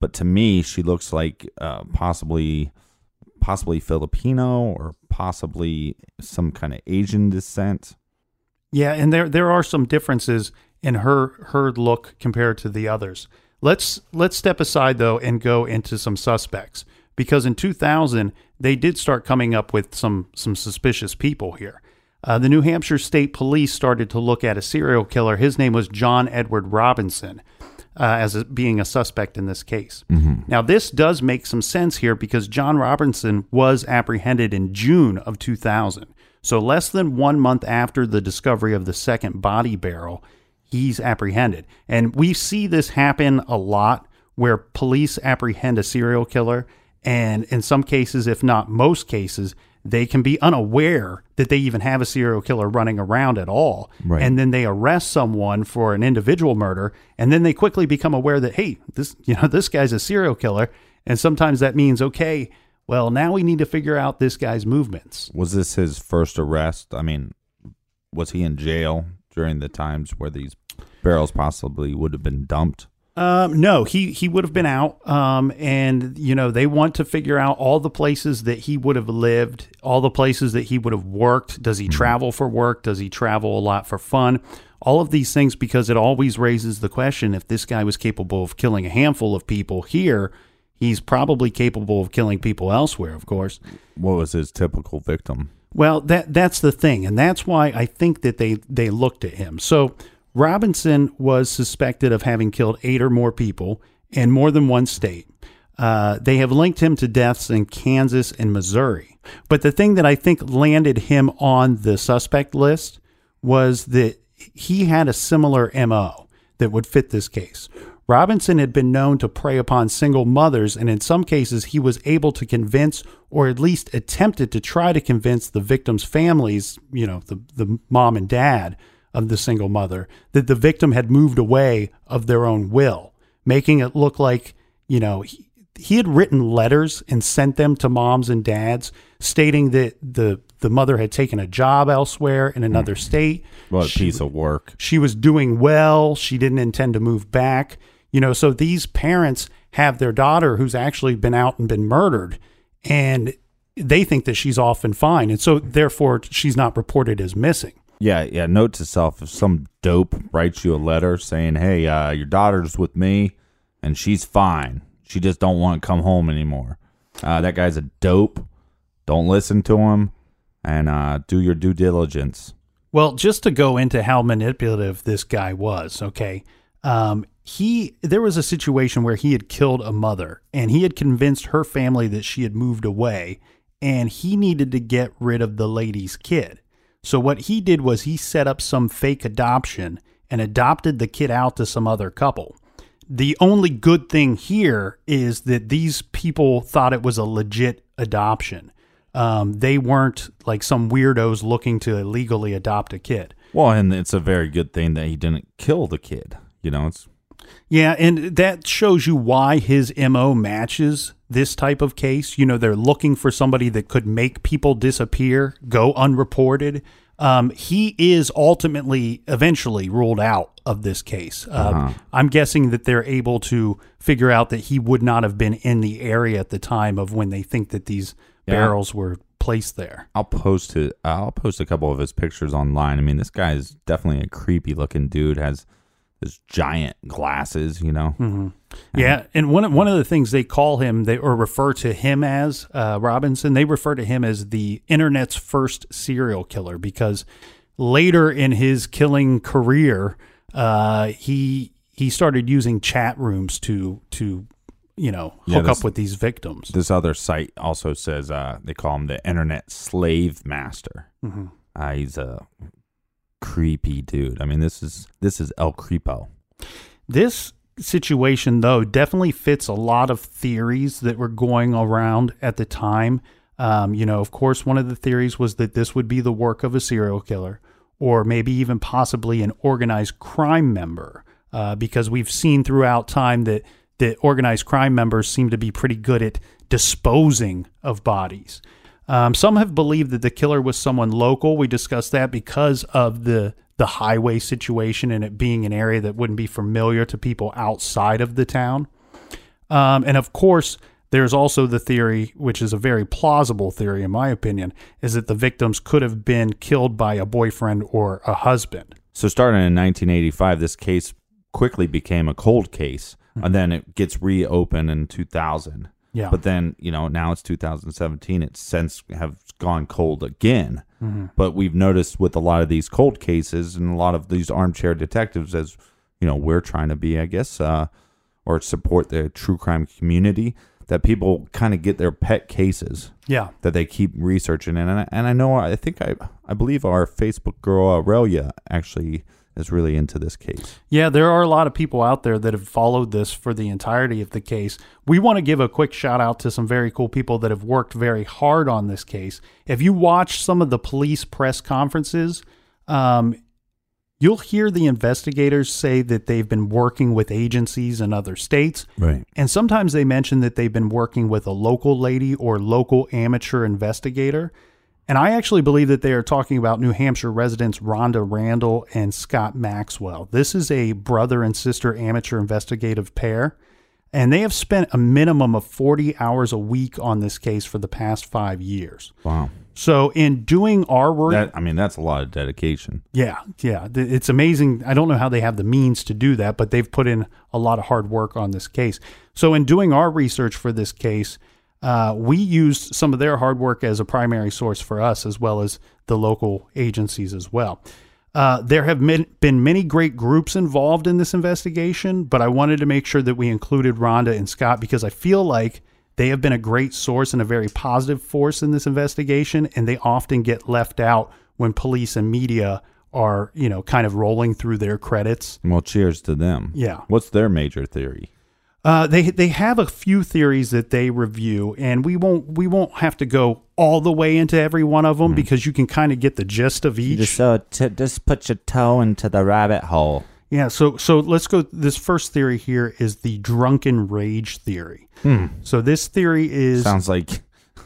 but to me, she looks like uh, possibly possibly Filipino or possibly some kind of Asian descent. Yeah, and there there are some differences in her her look compared to the others. Let's let's step aside though and go into some suspects, because in two thousand they did start coming up with some some suspicious people here. Uh, the New Hampshire State Police started to look at a serial killer. His name was John Edward Robinson, uh, as a, being a suspect in this case. Mm-hmm. Now, this does make some sense here because John Robinson was apprehended in June of two thousand. So less than one month after the discovery of the second body barrel, he's apprehended. And we see this happen a lot where police apprehend a serial killer, and in some cases, if not most cases, they can be unaware that they even have a serial killer running around at all. Right. And then they arrest someone for an individual murder, and then they quickly become aware that, hey, this, you know, this guy's a serial killer. And sometimes that means, okay, well, now we need to figure out this guy's movements. Was this his first arrest? I mean, was he in jail during the times where these barrels possibly would have been dumped? Um, no, he, he would have been out. Um, and, you know, they want to figure out all the places that he would have lived, all the places that he would have worked. Does he mm-hmm. travel for work? Does he travel a lot for fun? All of these things, because it always raises the question, if this guy was capable of killing a handful of people here, he's probably capable of killing people elsewhere, of course. What was his typical victim? Well, that that's the thing. And that's why I think that they, they looked at him. So Robinson was suspected of having killed eight or more people in more than one state. Uh, they have linked him to deaths in Kansas and Missouri. But the thing that I think landed him on the suspect list was that he had a similar M O that would fit this case. Robinson had been known to prey upon single mothers, and in some cases he was able to convince, or at least attempted to try to convince, the victims' families, you know, the, the mom and dad of the single mother, that the victim had moved away of their own will, making it look like, you know, he, he had written letters and sent them to moms and dads stating that the, the mother had taken a job elsewhere in another state. What a she, piece of work. She was doing well. She didn't intend to move back. You know, so these parents have their daughter who's actually been out and been murdered, and they think that she's off and fine. And so therefore she's not reported as missing. Yeah, yeah. Note to self: if some dope writes you a letter saying, "Hey, uh, your daughter's with me, and she's fine. She just don't want to come home anymore," uh, that guy's a dope. Don't listen to him, and uh, do your due diligence. Well, just to go into how manipulative this guy was, okay, um, he there was a situation where he had killed a mother, and he had convinced her family that she had moved away, and he needed to get rid of the lady's kid. So what he did was he set up some fake adoption and adopted the kid out to some other couple. The only good thing here is that these people thought it was a legit adoption. Um, they weren't like some weirdos looking to illegally adopt a kid. Well, and it's a very good thing that he didn't kill the kid. You know, it's yeah, and that shows you why his M O matches this type of case. You know, they're looking for somebody that could make people disappear, go unreported. Um, he is ultimately, eventually ruled out of this case. Uh, uh-huh. I'm guessing that they're able to figure out that he would not have been in the area at the time of when they think that these yeah. barrels were placed there. I'll post it. I'll post a couple of his pictures online. I mean, this guy is definitely a creepy looking dude. Has his giant glasses, you know. Mm-hmm. Yeah, and one of, one of the things they call him, they or refer to him as uh, Robinson. They refer to him as the internet's first serial killer because later in his killing career, uh, he he started using chat rooms to to you know hook yeah, this, up with these victims. This other site also says uh, they call him the internet slave master. Mm-hmm. Uh, he's a creepy dude. I mean, this is this is El Creepo. This situation, though, definitely fits a lot of theories that were going around at the time. Um, you know, of course, one of the theories was that this would be the work of a serial killer, or maybe even possibly an organized crime member, uh, because we've seen throughout time that that organized crime members seem to be pretty good at disposing of bodies. Um, some have believed that the killer was someone local. We discussed that because of the the highway situation and it being an area that wouldn't be familiar to people outside of the town. Um, and of course, there's also the theory, which is a very plausible theory in my opinion, is that the victims could have been killed by a boyfriend or a husband. So starting in nineteen eighty-five, this case quickly became a cold case, mm-hmm. and then it gets reopened in two thousand. Yeah. But then, you know, now it's two thousand seventeen. It's since have gone cold again. Mm-hmm. But we've noticed with a lot of these cold cases and a lot of these armchair detectives, as you know, we're trying to be, I guess, uh, or support the true crime community, that people kind of get their pet cases. Yeah. That they keep researching. And I, and I know, I think, I I believe our Facebook girl, Aurelia, actually is really into this case. Yeah, there are a lot of people out there that have followed this for the entirety of the case. We want to give a quick shout out to some very cool people that have worked very hard on this case. If you watch some of the police press conferences, um, you'll hear the investigators say that they've been working with agencies in other states. Right. And sometimes they mention that they've been working with a local lady or local amateur investigator. And I actually believe that they are talking about New Hampshire residents Rhonda Randall and Scott Maxwell. This is a brother and sister amateur investigative pair, and they have spent a minimum of forty hours a week on this case for the past five years. Wow. So in doing our work... That, I mean, that's a lot of dedication. Yeah, yeah. It's amazing. I don't know how they have the means to do that, but they've put in a lot of hard work on this case. So in doing our research for this case... Uh, we used some of their hard work as a primary source for us, as well as the local agencies as well. Uh, there have been many great groups involved in this investigation, but I wanted to make sure that we included Rhonda and Scott because I feel like they have been a great source and a very positive force in this investigation, and they often get left out when police and media are, you know, kind of rolling through their credits. Well, cheers to them. Yeah. What's their major theory? Uh, they they have a few theories that they review, and we won't we won't have to go all the way into every one of them mm-hmm. because you can kind of get the gist of each. Just, uh, t- just put your toe into the rabbit hole. Yeah, so so let's go. This first theory here is the drunken rage theory. Hmm. So this theory is sounds like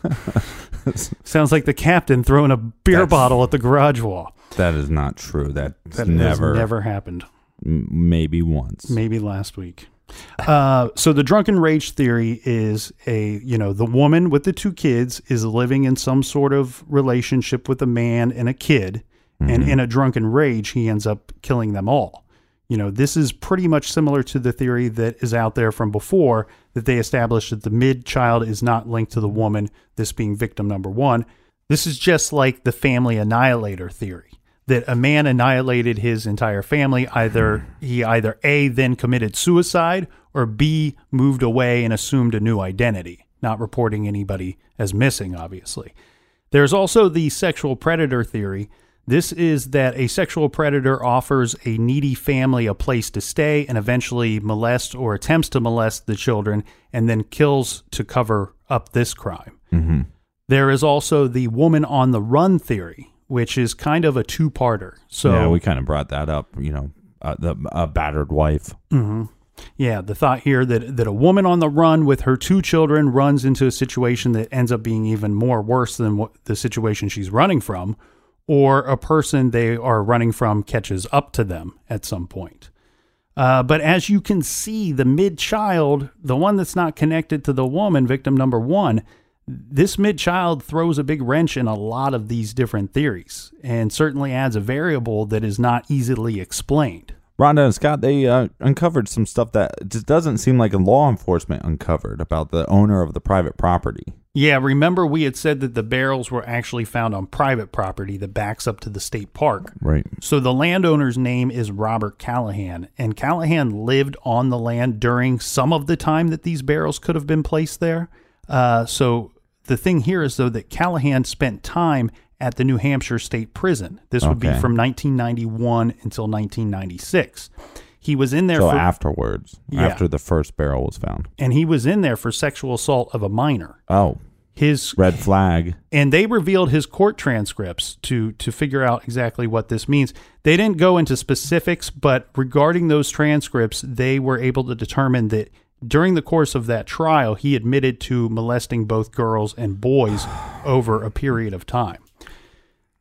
sounds like the captain throwing a beer That's, bottle at the garage wall. That is not true. That's that never has never happened. M- maybe once. Maybe last week. Uh, so the drunken rage theory is a, you know, the woman with the two kids is living in some sort of relationship with a man and a kid. Mm-hmm. And in a drunken rage, he ends up killing them all. You know, this is pretty much similar to the theory that is out there from before that they established that the mid child is not linked to the woman, this being victim number one. This is just like the family annihilator theory. That a man annihilated his entire family. Either he either A, then committed suicide, or B, moved away and assumed a new identity, not reporting anybody as missing, obviously. There's also the sexual predator theory. This is that a sexual predator offers a needy family a place to stay and eventually molests or attempts to molest the children and then kills to cover up this crime. Mm-hmm. There is also the woman on the run theory, which is kind of a two-parter. So yeah, we kind of brought that up, you know, uh, the uh, battered wife. Mm-hmm. Yeah, the thought here that, that a woman on the run with her two children runs into a situation that ends up being even more worse than what the situation she's running from, or a person they are running from catches up to them at some point. Uh, but as you can see, the mid-child, the one that's not connected to the woman, victim number one, this mid-child throws a big wrench in a lot of these different theories and certainly adds a variable that is not easily explained. Rhonda and Scott, they uh, uncovered some stuff that just doesn't seem like a law enforcement uncovered about the owner of the private property. Yeah, remember we had said that the barrels were actually found on private property that backs up to the state park. Right. So the landowner's name is Robert Callahan, and Callahan lived on the land during some of the time that these barrels could have been placed there. Uh, so the thing here is, though, that Callahan spent time at the New Hampshire State Prison. This would okay. be from nineteen ninety-one until nineteen ninety-six. He was in there so for... afterwards, yeah. after the first barrel was found. And he was in there for sexual assault of a minor. Oh. His red flag. And they revealed his court transcripts to to figure out exactly what this means. They didn't go into specifics, but regarding those transcripts, they were able to determine that during the course of that trial, he admitted to molesting both girls and boys over a period of time.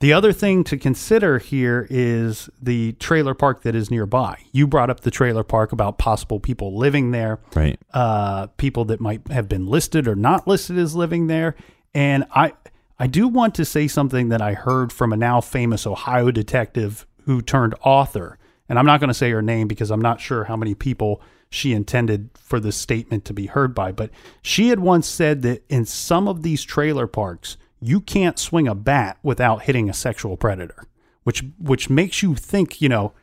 The other thing to consider here is the trailer park that is nearby. You brought up the trailer park about possible people living there, Right. uh, people that might have been listed or not listed as living there. And I, I do want to say something that I heard from a now famous Ohio detective who turned author. And I'm not going to say her name because I'm not sure how many people she intended for this statement to be heard by. But she had once said that in some of these trailer parks, you can't swing a bat without hitting a sexual predator, which which makes you think, you know,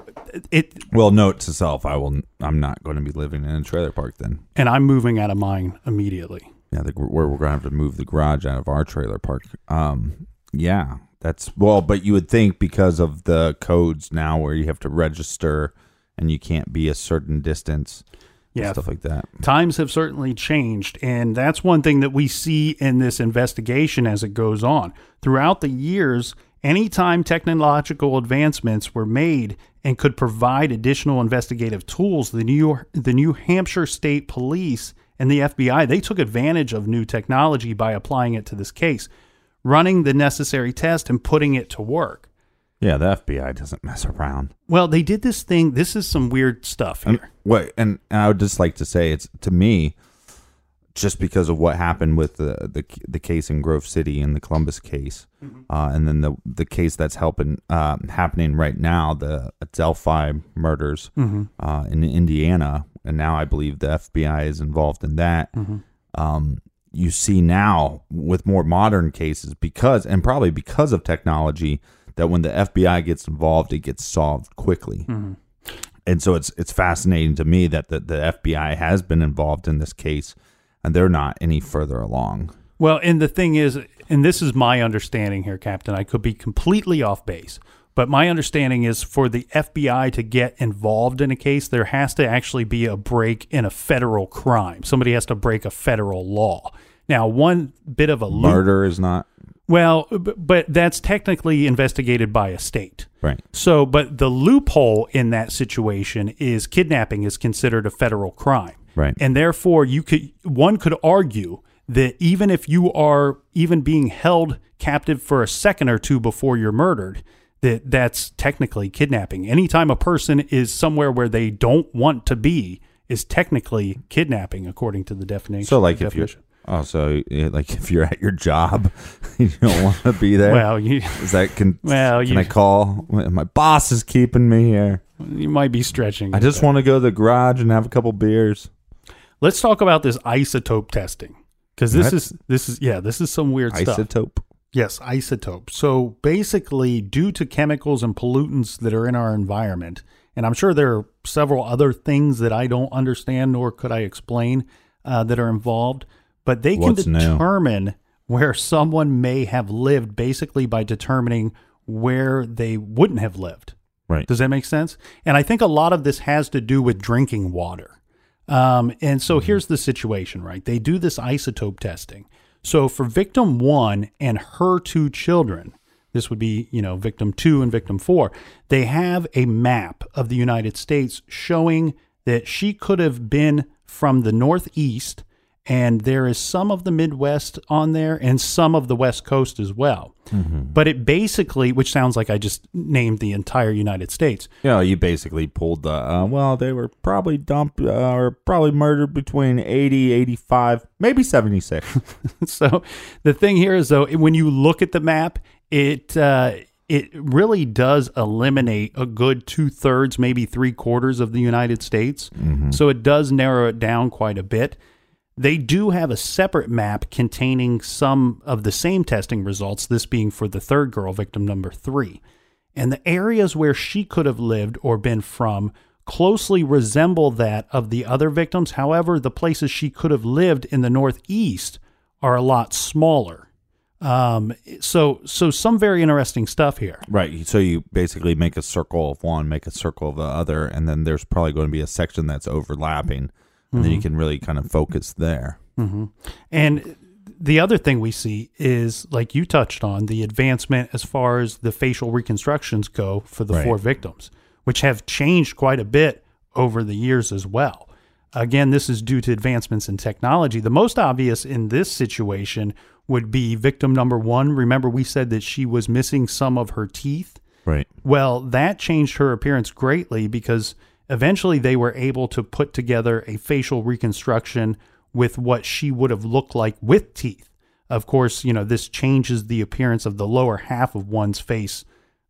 it. Well, note to self: I will. I'm not going to be living in a trailer park then. And I'm moving out of mine immediately. Yeah, the, we're we're going to have to move the garage out of our trailer park. Um, yeah, that's well, but you would think because of the codes now, where you have to register and you can't be a certain distance. Yeah, stuff like that. Times have certainly changed, and that's one thing that we see in this investigation as it goes on. Throughout the years, anytime technological advancements were made and could provide additional investigative tools, the New York, the New Hampshire State Police and the F B I, they took advantage of new technology by applying it to this case, running the necessary test and putting it to work. Yeah, the F B I doesn't mess around. Well, they did this thing. This is some weird stuff here. And, wait, and, and I would just like to say, it's to me, just because of what happened with the the, the case in Grove City and the Columbus case, mm-hmm. uh, and then the the case that's helping uh, happening right now, the Delphi murders mm-hmm. uh, in Indiana, and now I believe the F B I is involved in that. Mm-hmm. Um, you see now with more modern cases, because and probably because of technology, that when the F B I gets involved, it gets solved quickly. Mm-hmm. And so it's it's fascinating to me that the, the F B I has been involved in this case, and they're not any further along. Well, and the thing is, and this is my understanding here, Captain, I could be completely off base, but my understanding is for the F B I to get involved in a case, there has to actually be a break in a federal crime. Somebody has to break a federal law. Now, one bit of a loop, murder is not. Well, but that's technically investigated by a state. Right. So, but the loophole in that situation is kidnapping is considered a federal crime. Right. And therefore, you could one could argue that even if you are even being held captive for a second or two before you're murdered, that that's technically kidnapping. Anytime a person is somewhere where they don't want to be is technically kidnapping, according to the definition. So, like if you're Oh, so like if you're at your job, you don't want to be there. Well, you is that can well, can you, I call? My boss is keeping me here. You might be stretching. I just want to go to the garage and have a couple beers. Let's talk about this isotope testing, because this what? is this is yeah this is some weird isotope. stuff. Isotope. Yes, isotope. So basically, due to chemicals and pollutants that are in our environment, and I'm sure there are several other things that I don't understand nor could I explain uh, that are involved. But they can What's determine new? where someone may have lived basically by determining where they wouldn't have lived. Right. Does that make sense? And I think a lot of this has to do with drinking water. Um, and so mm-hmm. here's the situation, right? They do this isotope testing. So for victim one and her two children, this would be, you know, victim two and victim four, they have a map of the United States showing that she could have been from the Northeast, and there is some of the Midwest on there and some of the West Coast as well. Mm-hmm. But it basically, which sounds like I just named the entire United States. Yeah, you basically pulled the, uh, well, they were probably dumped uh, or probably murdered between eighty, eighty-five, maybe seventy-six. So the thing here is, though, when you look at the map, it uh, it really does eliminate a good two-thirds, maybe three-quarters of the United States. Mm-hmm. So it does narrow it down quite a bit. They do have a separate map containing some of the same testing results, this being for the third girl, victim number three. And the areas where she could have lived or been from closely resemble that of the other victims. However, the places she could have lived in the Northeast are a lot smaller. Um, so, so some very interesting stuff here. Right. So you basically make a circle of one, make a circle of the other, and then there's probably going to be a section that's overlapping. And then you can really kind of focus there. Mm-hmm. And the other thing we see is, like you touched on, the advancement as far as the facial reconstructions go for the right. four victims, which have changed quite a bit over the years as well. Again, this is due to advancements in technology. The most obvious in this situation would be victim number one. Remember, we said that she was missing some of her teeth. Right. Well, that changed her appearance greatly because eventually they were able to put together a facial reconstruction with what she would have looked like with teeth. Of course, you know, this changes the appearance of the lower half of one's face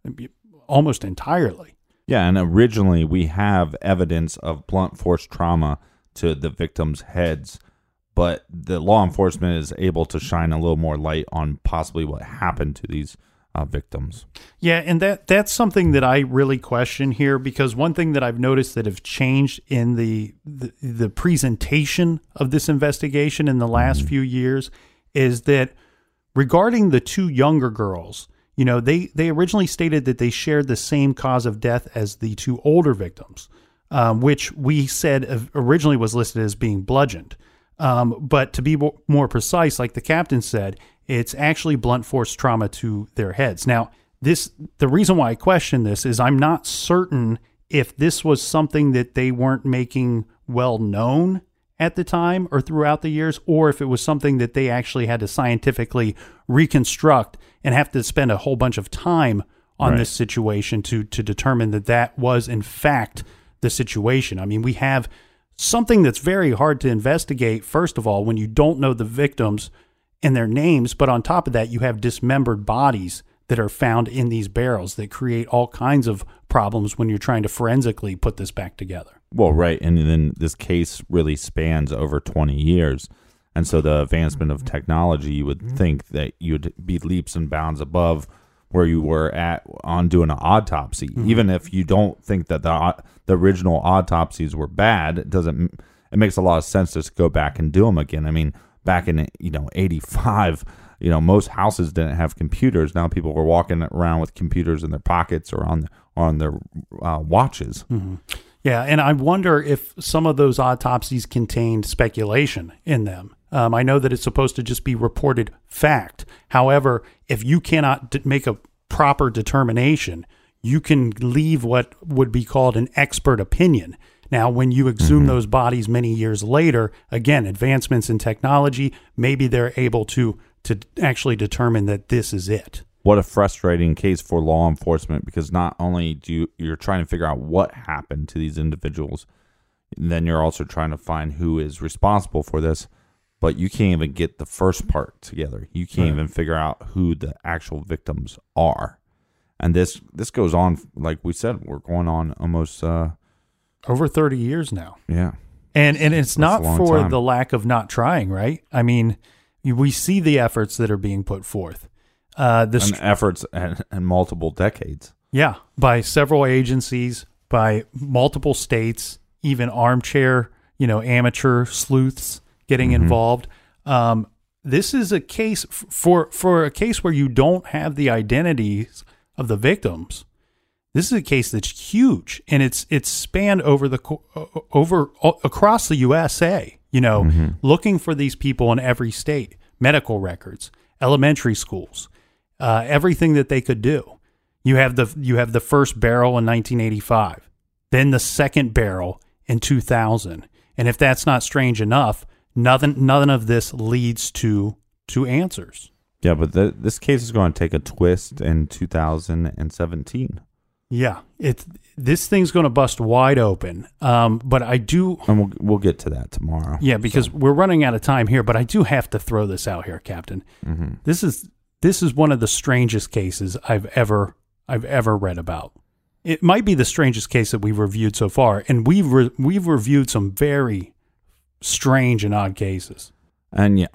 almost entirely. Yeah, and originally we have evidence of blunt force trauma to the victims' heads, but the law enforcement is able to shine a little more light on possibly what happened to these uh, victims. Yeah, and that that's something that I really question here, because one thing that I've noticed that have changed in the the, the presentation of this investigation in the last mm-hmm. few years is that regarding the two younger girls, you know, they, they originally stated that they shared the same cause of death as the two older victims, um, which we said originally was listed as being bludgeoned. Um, but to be more precise, like the captain said, it's actually blunt force trauma to their heads. Now, this the reason why I question this is I'm not certain if this was something that they weren't making well known at the time or throughout the years, or if it was something that they actually had to scientifically reconstruct and have to spend a whole bunch of time on right. this situation to to determine that that was in fact the situation. I mean, we have something that's very hard to investigate, first of all, when you don't know the victims and their names, but on top of that, you have dismembered bodies that are found in these barrels that create all kinds of problems when you're trying to forensically put this back together. Well, right, and then this case really spans over twenty years, and so the advancement of technology, you would think that you'd be leaps and bounds above where you were at on doing an autopsy. Mm-hmm. Even if you don't think that the the original autopsies were bad, it doesn't. It makes a lot of sense to go back and do them again. I mean, back in you know eighty-five, you know most houses didn't have computers. Now people were walking around with computers in their pockets or on on their uh, watches. Mm-hmm. Yeah, and I wonder if some of those autopsies contained speculation in them. Um, I know that it's supposed to just be reported fact. However, if you cannot d- make a proper determination, you can leave what would be called an expert opinion. Now, when you exhume mm-hmm. those bodies many years later, again, advancements in technology, maybe they're able to to actually determine that this is it. What a frustrating case for law enforcement, because not only do you, you're trying to figure out what happened to these individuals, then you're also trying to find who is responsible for this, but you can't even get the first part together. You can't right. even figure out who the actual victims are. And this this goes on, like we said, we're going on almost uh, over thirty years now. Yeah. And and it's That's not for time. the lack of not trying, right? I mean, we see the efforts that are being put forth. Uh, the and st- efforts and, and multiple decades. Yeah, by several agencies, by multiple states, even armchair, you know, amateur sleuths getting mm-hmm. involved. Um, this is a case f- for for a case where you don't have the identities of the victims. This is a case that's huge, and it's it's spanned over the over across the U S A. You know, mm-hmm. looking for these people in every state, medical records, elementary schools. Uh, everything that they could do. You have the you have the first barrel in nineteen eighty-five, then the second barrel in two thousand, and if that's not strange enough, nothing none of this leads to to answers. Yeah, but the, this case is going to take a twist in two thousand seventeen. Yeah, it's this thing's going to bust wide open. Um, but I do, and we'll we'll get to that tomorrow. Yeah, because so. we're running out of time here. But I do have to throw this out here, Captain. Mm-hmm. This is. This is one of the strangest cases I've ever I've ever read about. It might be the strangest case that we've reviewed so far, and we've re- we've reviewed some very strange and odd cases. And yeah,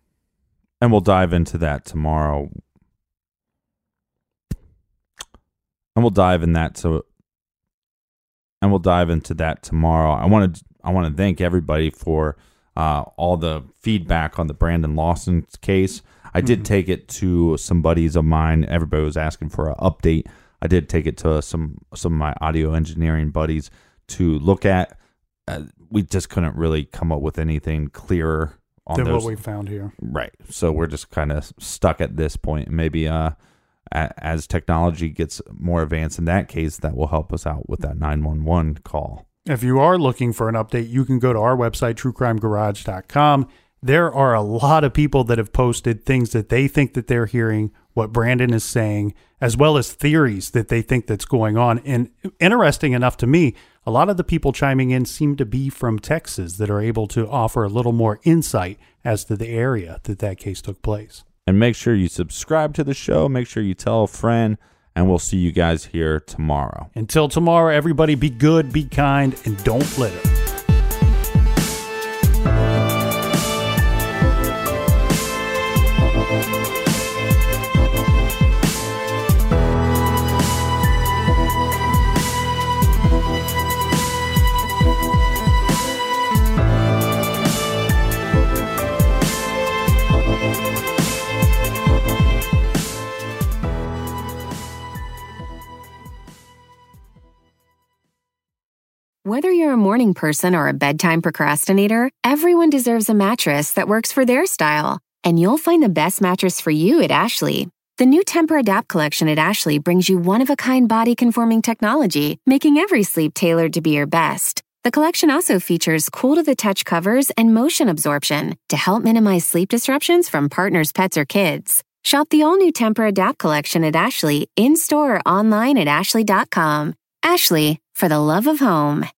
and we'll dive into that tomorrow. And we'll dive in that so, and we'll dive into that tomorrow. I want to I want to thank everybody for uh, all the feedback on the Brandon Lawson case. I did mm-hmm. take it to some buddies of mine. Everybody was asking for an update. I did take it to some some of my audio engineering buddies to look at. Uh, we just couldn't really come up with anything clearer on than those. what we found here. Right. So we're just kind of stuck at this point. Maybe uh, a, as technology gets more advanced in that case, that will help us out with that nine one one call. If you are looking for an update, you can go to our website, true crime garage dot com. there are a lot of people that have posted things that they think that they're hearing, what Brandon is saying, as well as theories that they think that's going on. And interesting enough to me, a lot of the people chiming in seem to be from Texas that are able to offer a little more insight as to the area that that case took place. And make sure you subscribe to the show. Make sure you tell a friend, and we'll see you guys here tomorrow. Until tomorrow, everybody be good, be kind, and don't litter. Whether you're a morning person or a bedtime procrastinator, everyone deserves a mattress that works for their style. And you'll find the best mattress for you at Ashley. The new Tempur-Adapt collection at Ashley brings you one-of-a-kind body-conforming technology, making every sleep tailored to be your best. The collection also features cool-to-the-touch covers and motion absorption to help minimize sleep disruptions from partners, pets, or kids. Shop the all-new Tempur-Adapt collection at Ashley, in-store or online at ashley dot com. Ashley, for the love of home.